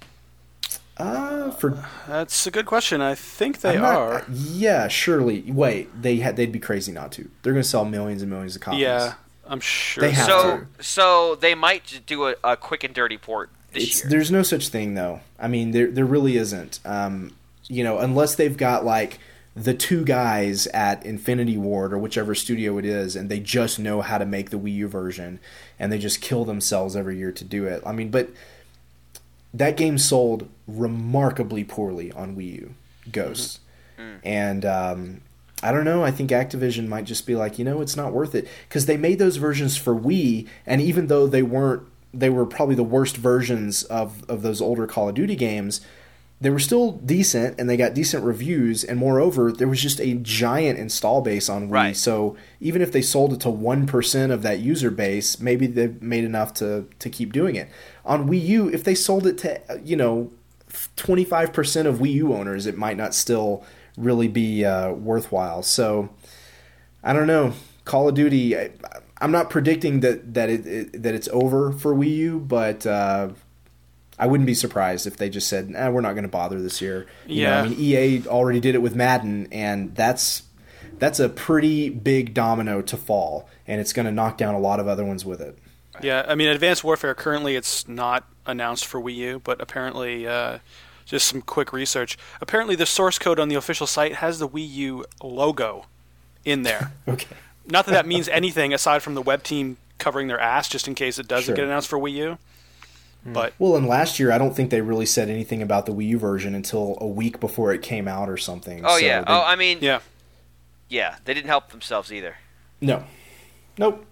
Speaker 1: Uh, for
Speaker 2: That's a good question. I think they
Speaker 1: not,
Speaker 2: are.
Speaker 1: Yeah, surely. Wait, they had they'd be crazy not to. They're going to sell millions and millions of copies.
Speaker 2: Yeah, I'm sure.
Speaker 1: They have
Speaker 3: So
Speaker 1: to.
Speaker 3: so they might just do a, a quick and dirty port this
Speaker 1: It's,
Speaker 3: year.
Speaker 1: there's no such thing though. I mean, there there really isn't. Um, you know, unless they've got like the two guys at Infinity Ward or whichever studio it is, and they just know how to make the Wii U version, and they just kill themselves every year to do it. I mean, but that game sold remarkably poorly on Wii U, Ghosts. Mm-hmm. And um, I don't know, I think Activision might just be like, you know, it's not worth it. Because they made those versions for Wii, and even though they weren't, they were probably the worst versions of, of those older Call of Duty games, they were still decent, and they got decent reviews, and moreover, there was just a giant install base on Wii.
Speaker 3: Right.
Speaker 1: So even if they sold it to one percent of that user base, maybe they made enough to, to keep doing it. On Wii U, if they sold it to, you know, twenty-five percent of Wii U owners, it might not still really be uh, worthwhile. So, I don't know. Call of Duty, I, I'm not predicting that, that, it, it, that it's over for Wii U, but uh, I wouldn't be surprised if they just said, nah, we're not going to bother this year. You
Speaker 2: yeah.
Speaker 1: know, I mean, E A already did it with Madden, and that's that's a pretty big domino to fall, and it's going to knock down a lot of other ones with it.
Speaker 2: Yeah, I mean, Advanced Warfare, currently it's not announced for Wii U, but apparently, uh, just some quick research, apparently the source code on the official site has the Wii U logo in there.
Speaker 1: Okay.
Speaker 2: Not that that means anything aside from the web team covering their ass just in case it doesn't
Speaker 1: Sure.
Speaker 2: get announced for Wii U. But
Speaker 1: Well, and last year, I don't think they really said anything about the Wii U version until a week before it came out or something.
Speaker 3: Oh
Speaker 1: So
Speaker 3: yeah.
Speaker 1: they-
Speaker 3: Oh, I mean,
Speaker 2: yeah,
Speaker 3: yeah, they didn't help themselves either.
Speaker 1: No. Nope.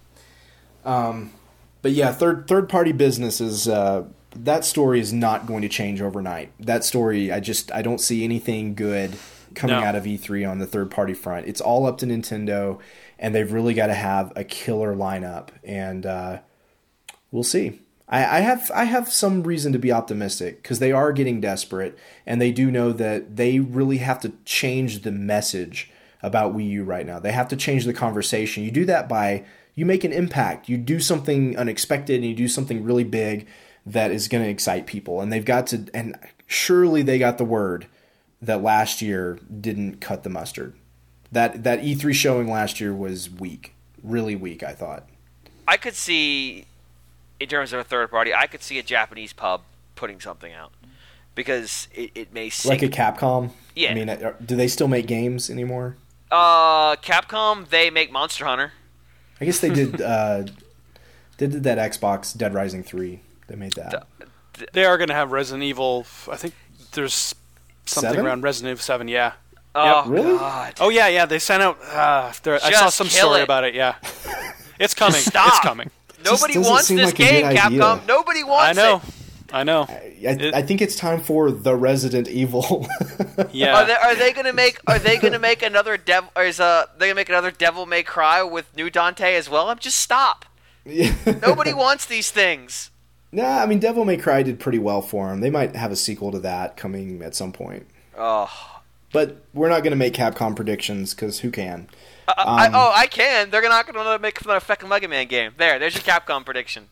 Speaker 1: Um, but yeah, third third party businesses. Uh, that story is not going to change overnight. That story, I just I don't see anything good coming
Speaker 2: No.
Speaker 1: out of E three on the third party front. It's all up to Nintendo, and they've really got to have a killer lineup, and uh, we'll see. I, I have I have some reason to be optimistic because they are getting desperate, and they do know that they really have to change the message about Wii U right now. They have to change the conversation. You do that by you make an impact. You do something unexpected, and you do something really big that is going to excite people. And they've got to, and surely they got the word that last year didn't cut the mustard. That that E three showing last year was weak, really weak, I thought.
Speaker 3: I could see, in terms of a third party, I could see a Japanese pub putting something out because it, it may sing.
Speaker 1: Like a Capcom?
Speaker 3: Yeah.
Speaker 1: I mean, are- do they still make games anymore?
Speaker 3: Uh, Capcom, they make Monster Hunter.
Speaker 1: I guess they did. uh, they did that Xbox Dead Rising three. They made that.
Speaker 2: they are going to have Resident Evil. I think there's something
Speaker 1: Seven?
Speaker 2: around Resident Evil seven. Yeah.
Speaker 3: Oh,
Speaker 1: Really?
Speaker 3: God.
Speaker 2: Oh yeah, yeah. They sent out. Uh, there, I saw
Speaker 3: Just
Speaker 2: some
Speaker 3: kill
Speaker 2: story
Speaker 3: it.
Speaker 2: about it. Yeah. It's coming.
Speaker 3: Stop.
Speaker 2: It's coming.
Speaker 3: Nobody
Speaker 1: doesn't
Speaker 3: wants
Speaker 1: seem
Speaker 3: this
Speaker 1: like a good
Speaker 3: game,
Speaker 1: idea.
Speaker 3: Capcom. Nobody
Speaker 2: I
Speaker 3: wants
Speaker 2: know.
Speaker 3: it.
Speaker 2: I know.
Speaker 1: I,
Speaker 2: It-
Speaker 1: I think it's time for the Resident Evil.
Speaker 2: Yeah.
Speaker 3: Are they are they gonna make are they gonna make another devil or is uh they gonna make another Devil May Cry with new Dante as well? I'm just stop. Nobody wants these things.
Speaker 1: Nah, I mean, Devil May Cry did pretty well for them. They might have a sequel to that coming at some point.
Speaker 3: Oh,
Speaker 1: But we're not going to make Capcom predictions because who can?
Speaker 3: I, I,
Speaker 1: Um,
Speaker 3: oh, I can. They're not gonna make another fucking Mega Man game. There, there's your Capcom prediction.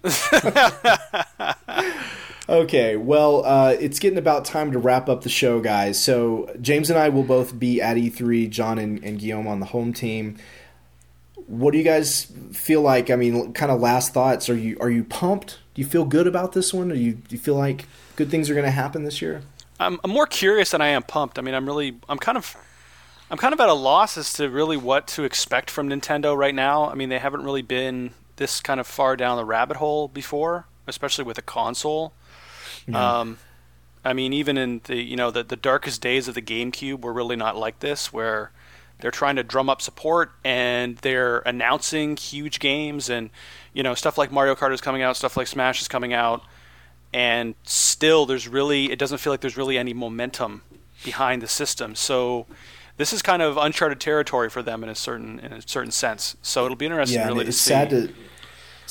Speaker 1: Okay, well, uh, it's getting about time to wrap up the show, guys. So James and I will both be at E three, John and, and Guillaume on the home team. What do you guys feel like? I mean, kind of last thoughts. Are you are you pumped? Do you feel good about this one? Or do you, do you feel like good things are going to happen this year?
Speaker 2: I'm, I'm more curious than I am pumped. I mean, I'm really, I'm kind of, I'm kind of at a loss as to really what to expect from Nintendo right now. I mean, they haven't really been this kind of far down the rabbit hole before, especially with a console. Um, I mean, even in the, you know, the, the darkest days of the GameCube were really not like this, where they're trying to drum up support and they're announcing huge games and, you know, stuff like Mario Kart is coming out, stuff like Smash is coming out. And still, there's really, it doesn't feel like there's really any momentum behind the system. So this is kind of uncharted territory for them in a certain in a certain sense. So it'll be interesting
Speaker 1: Yeah, and
Speaker 2: really to
Speaker 1: it's
Speaker 2: see.
Speaker 1: sad to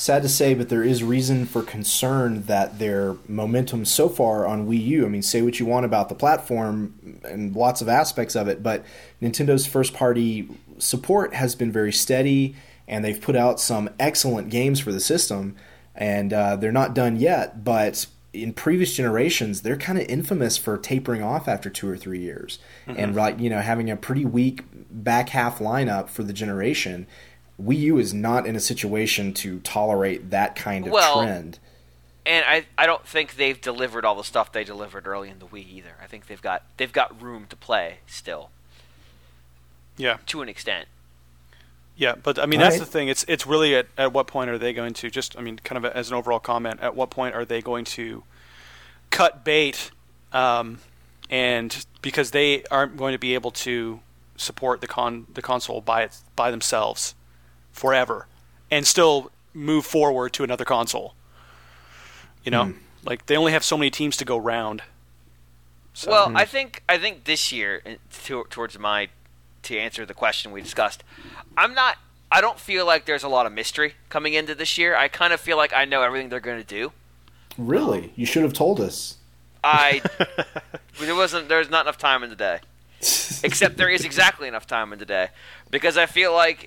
Speaker 1: sad to say, but there is reason for concern that their momentum so far on Wii U, I mean, say what you want about the platform and lots of aspects of it, but Nintendo's first-party support has been very steady, and they've put out some excellent games for the system, and uh, they're not done yet, but in previous generations, they're kind of infamous for tapering off after two or three years, mm-hmm. and right, you know, having a pretty weak back half lineup for the generation. Wii U is not in a situation to tolerate that kind of
Speaker 3: well,
Speaker 1: trend.
Speaker 3: And I I don't think they've delivered all the stuff they delivered early in the Wii either. I think they've got they've got room to play still.
Speaker 2: Yeah.
Speaker 3: To an extent.
Speaker 2: Yeah, but I mean
Speaker 1: all
Speaker 2: that's
Speaker 1: right.
Speaker 2: the thing. It's it's really at, at what point are they going to just I mean kind of as an overall comment, at what point are they going to cut bait um, and because they aren't going to be able to support the con the console by its, by themselves forever and still move forward to another console. You know, mm. like they only have so many teams to go round. So.
Speaker 3: Well, mm. I think I think this year, to, towards my to answer the question we discussed, I'm not. I don't feel like there's a lot of mystery coming into this year. I kind of feel like I know everything they're going to do.
Speaker 1: Really, you should have told us.
Speaker 3: I there wasn't. There's not enough time in the day. Except there is exactly enough time in the day, because I feel like,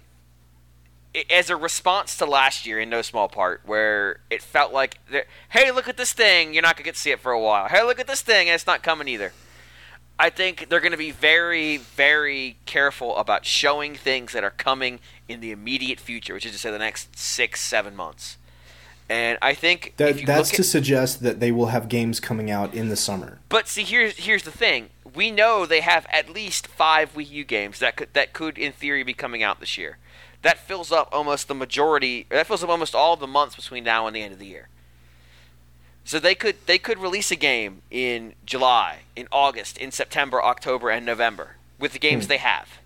Speaker 3: as a response to last year, in no small part, where it felt like, hey, look at this thing, you're not going to get to see it for a while. Hey, look at this thing, and it's not coming either. I think they're going to be very, very careful about showing things that are coming in the immediate future, which is to say the next six, seven months. And I think
Speaker 1: that,
Speaker 3: if you
Speaker 1: that's
Speaker 3: look
Speaker 1: to
Speaker 3: at,
Speaker 1: suggest that they will have games coming out in the summer.
Speaker 3: But see, here's here's the thing: we know they have at least five Wii U games that could that could, in theory, be coming out this year. That fills up almost the majority. That fills up almost all the months between now and the end of the year. So they could they could release a game in July, in August, in September, October, and November with the games hmm. they have,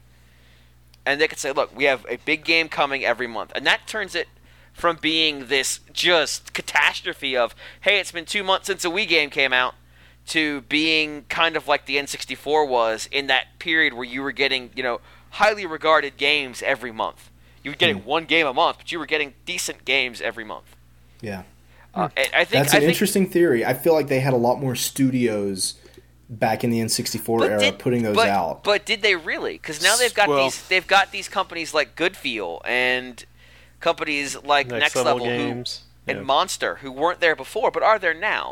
Speaker 3: and they could say, "Look, we have a big game coming every month," and that turns it from being this just catastrophe of, hey, it's been two months since a Wii game came out, to being kind of like the N sixty-four was in that period where you were getting, you know, highly regarded games every month. You were getting mm. one game a month, but you were getting decent games every month.
Speaker 1: Yeah.
Speaker 3: Uh, I think
Speaker 1: That's an
Speaker 3: I think,
Speaker 1: interesting theory. I feel like they had a lot more studios back in the N sixty-four era
Speaker 3: did,
Speaker 1: putting those
Speaker 3: but,
Speaker 1: out.
Speaker 3: But did they really? Because now they've got
Speaker 2: well,
Speaker 3: these they've got these companies like Goodfeel and companies like Next,
Speaker 4: Next
Speaker 3: Level,
Speaker 4: Level Games
Speaker 3: who, and
Speaker 4: yeah.
Speaker 3: Monster, who weren't there before but are there now.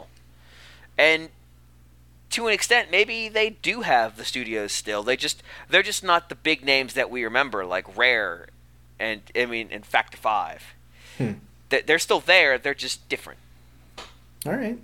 Speaker 3: And to an extent, maybe they do have the studios still. They just they're just not the big names that we remember, like Rare, and I mean, and Factor Five.
Speaker 1: Hmm.
Speaker 3: They're still there. They're just different.
Speaker 1: All right.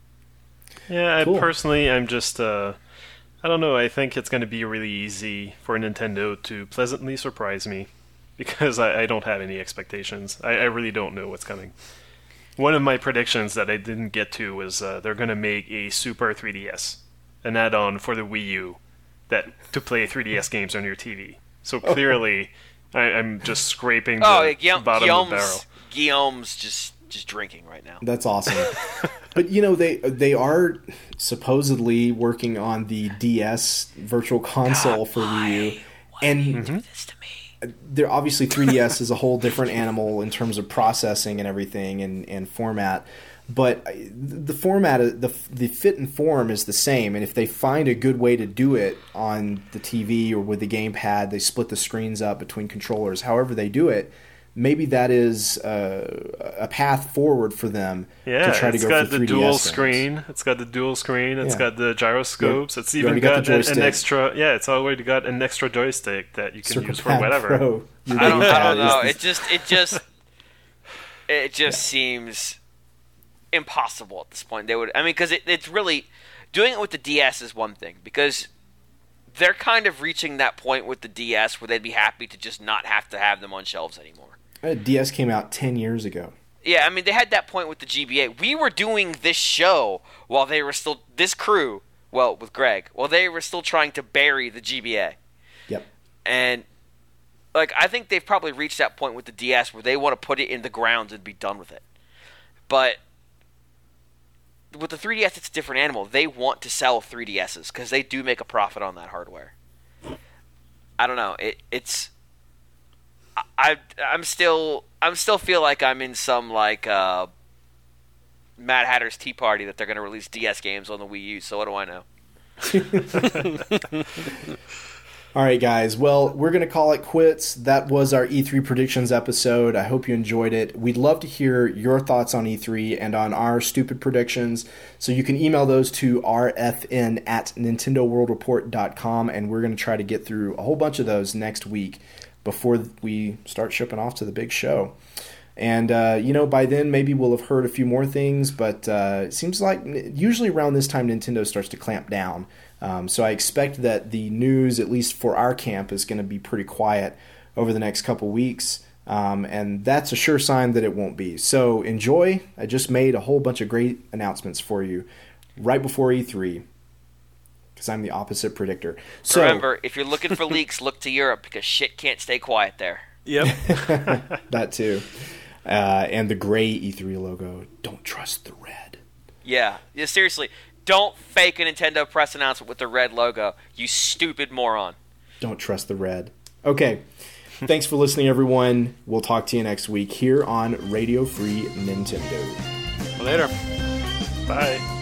Speaker 4: Yeah,
Speaker 1: Cool.
Speaker 4: I personally, I'm just. Uh, I don't know. I think it's going to be really easy for Nintendo to pleasantly surprise me, because I, I don't have any expectations. I, I really don't know what's coming. One of my predictions that I didn't get to was uh, they're going to make a Super three D S, an add-on for the Wii U, that to play three D S games on your T V. So clearly, I, I'm just scraping the
Speaker 3: Oh, yeah, Guillaume,
Speaker 4: bottom
Speaker 3: Guillaume's,
Speaker 4: of the barrel.
Speaker 3: Guillaume's just just drinking right now.
Speaker 1: That's awesome. But you know, they they are supposedly working on the D S Virtual Console
Speaker 3: God,
Speaker 1: for
Speaker 3: why?
Speaker 1: Wii U,
Speaker 3: Why
Speaker 1: and
Speaker 3: do you do this to me?
Speaker 1: they're obviously three D S is a whole different animal in terms of processing and everything and, and format. But the format, the the fit and form is the same. And if they find a good way to do it on the T V or with the gamepad, they split the screens up between controllers. However they do it, maybe that is uh, a path forward for them
Speaker 4: yeah,
Speaker 1: to try to
Speaker 4: it's
Speaker 1: go
Speaker 4: got
Speaker 1: for
Speaker 4: the
Speaker 1: three D S
Speaker 4: dual
Speaker 1: games.
Speaker 4: screen. It's got the dual screen. It's
Speaker 1: Yeah.
Speaker 4: got the gyroscopes.
Speaker 1: Yeah.
Speaker 4: It's
Speaker 1: You
Speaker 4: even
Speaker 1: already got
Speaker 4: got,
Speaker 1: the
Speaker 4: an,
Speaker 1: joystick.
Speaker 4: an extra. Yeah, it's already got an extra joystick that you can
Speaker 1: Circle
Speaker 4: use for
Speaker 1: Pad
Speaker 4: whatever.
Speaker 1: Pro. Your
Speaker 3: I don't, I
Speaker 1: gamepad
Speaker 3: don't know.
Speaker 1: is
Speaker 3: It just, it just, it just seems impossible at this point. They would, I mean, because it, it's really doing it with the D S is one thing, because they're kind of reaching that point with the D S where they'd be happy to just not have to have them on shelves anymore.
Speaker 1: the D S came out ten years ago.
Speaker 3: Yeah, I mean, they had that point with the G B A. We were doing this show while they were still, this crew, well, with Greg, while they were still trying to bury the G B A.
Speaker 1: Yep.
Speaker 3: And, like, I think they've probably reached that point with the D S where they want to put it in the ground and be done with it. But with the three D S, it's a different animal. They want to sell three D S's because they do make a profit on that hardware. I don't know. It, it's I I'm still I'm still feel like I'm in some like uh, Mad Hatter's Tea Party that they're going to release D S games on the Wii U. So what do I know?
Speaker 1: All right, guys. Well, we're going to call it quits. That was our E three predictions episode. I hope you enjoyed it. We'd love to hear your thoughts on E three and on our stupid predictions. So you can email those to r f n at nintendo world report dot com, and we're going to try to get through a whole bunch of those next week before we start shipping off to the big show. And, uh, you know, by then maybe we'll have heard a few more things, but uh, it seems like usually around this time Nintendo starts to clamp down. Um, so I expect that the news, at least for our camp, is going to be pretty quiet over the next couple weeks. Um, and that's a sure sign that it won't be. So enjoy. I just made a whole bunch of great announcements for you right before E three. Because I'm the opposite predictor. So,
Speaker 3: remember, if you're looking for leaks, look to Europe because shit can't stay quiet there.
Speaker 2: Yep.
Speaker 1: That too. Uh, and the gray E three logo. Don't trust the red.
Speaker 3: Yeah. Yeah. Seriously, don't fake a Nintendo press announcement with the red logo. You stupid moron.
Speaker 1: Don't trust the red. Okay. Thanks for listening, everyone. We'll talk to you next week here on Radio Free Nintendo.
Speaker 2: Later.
Speaker 4: Bye.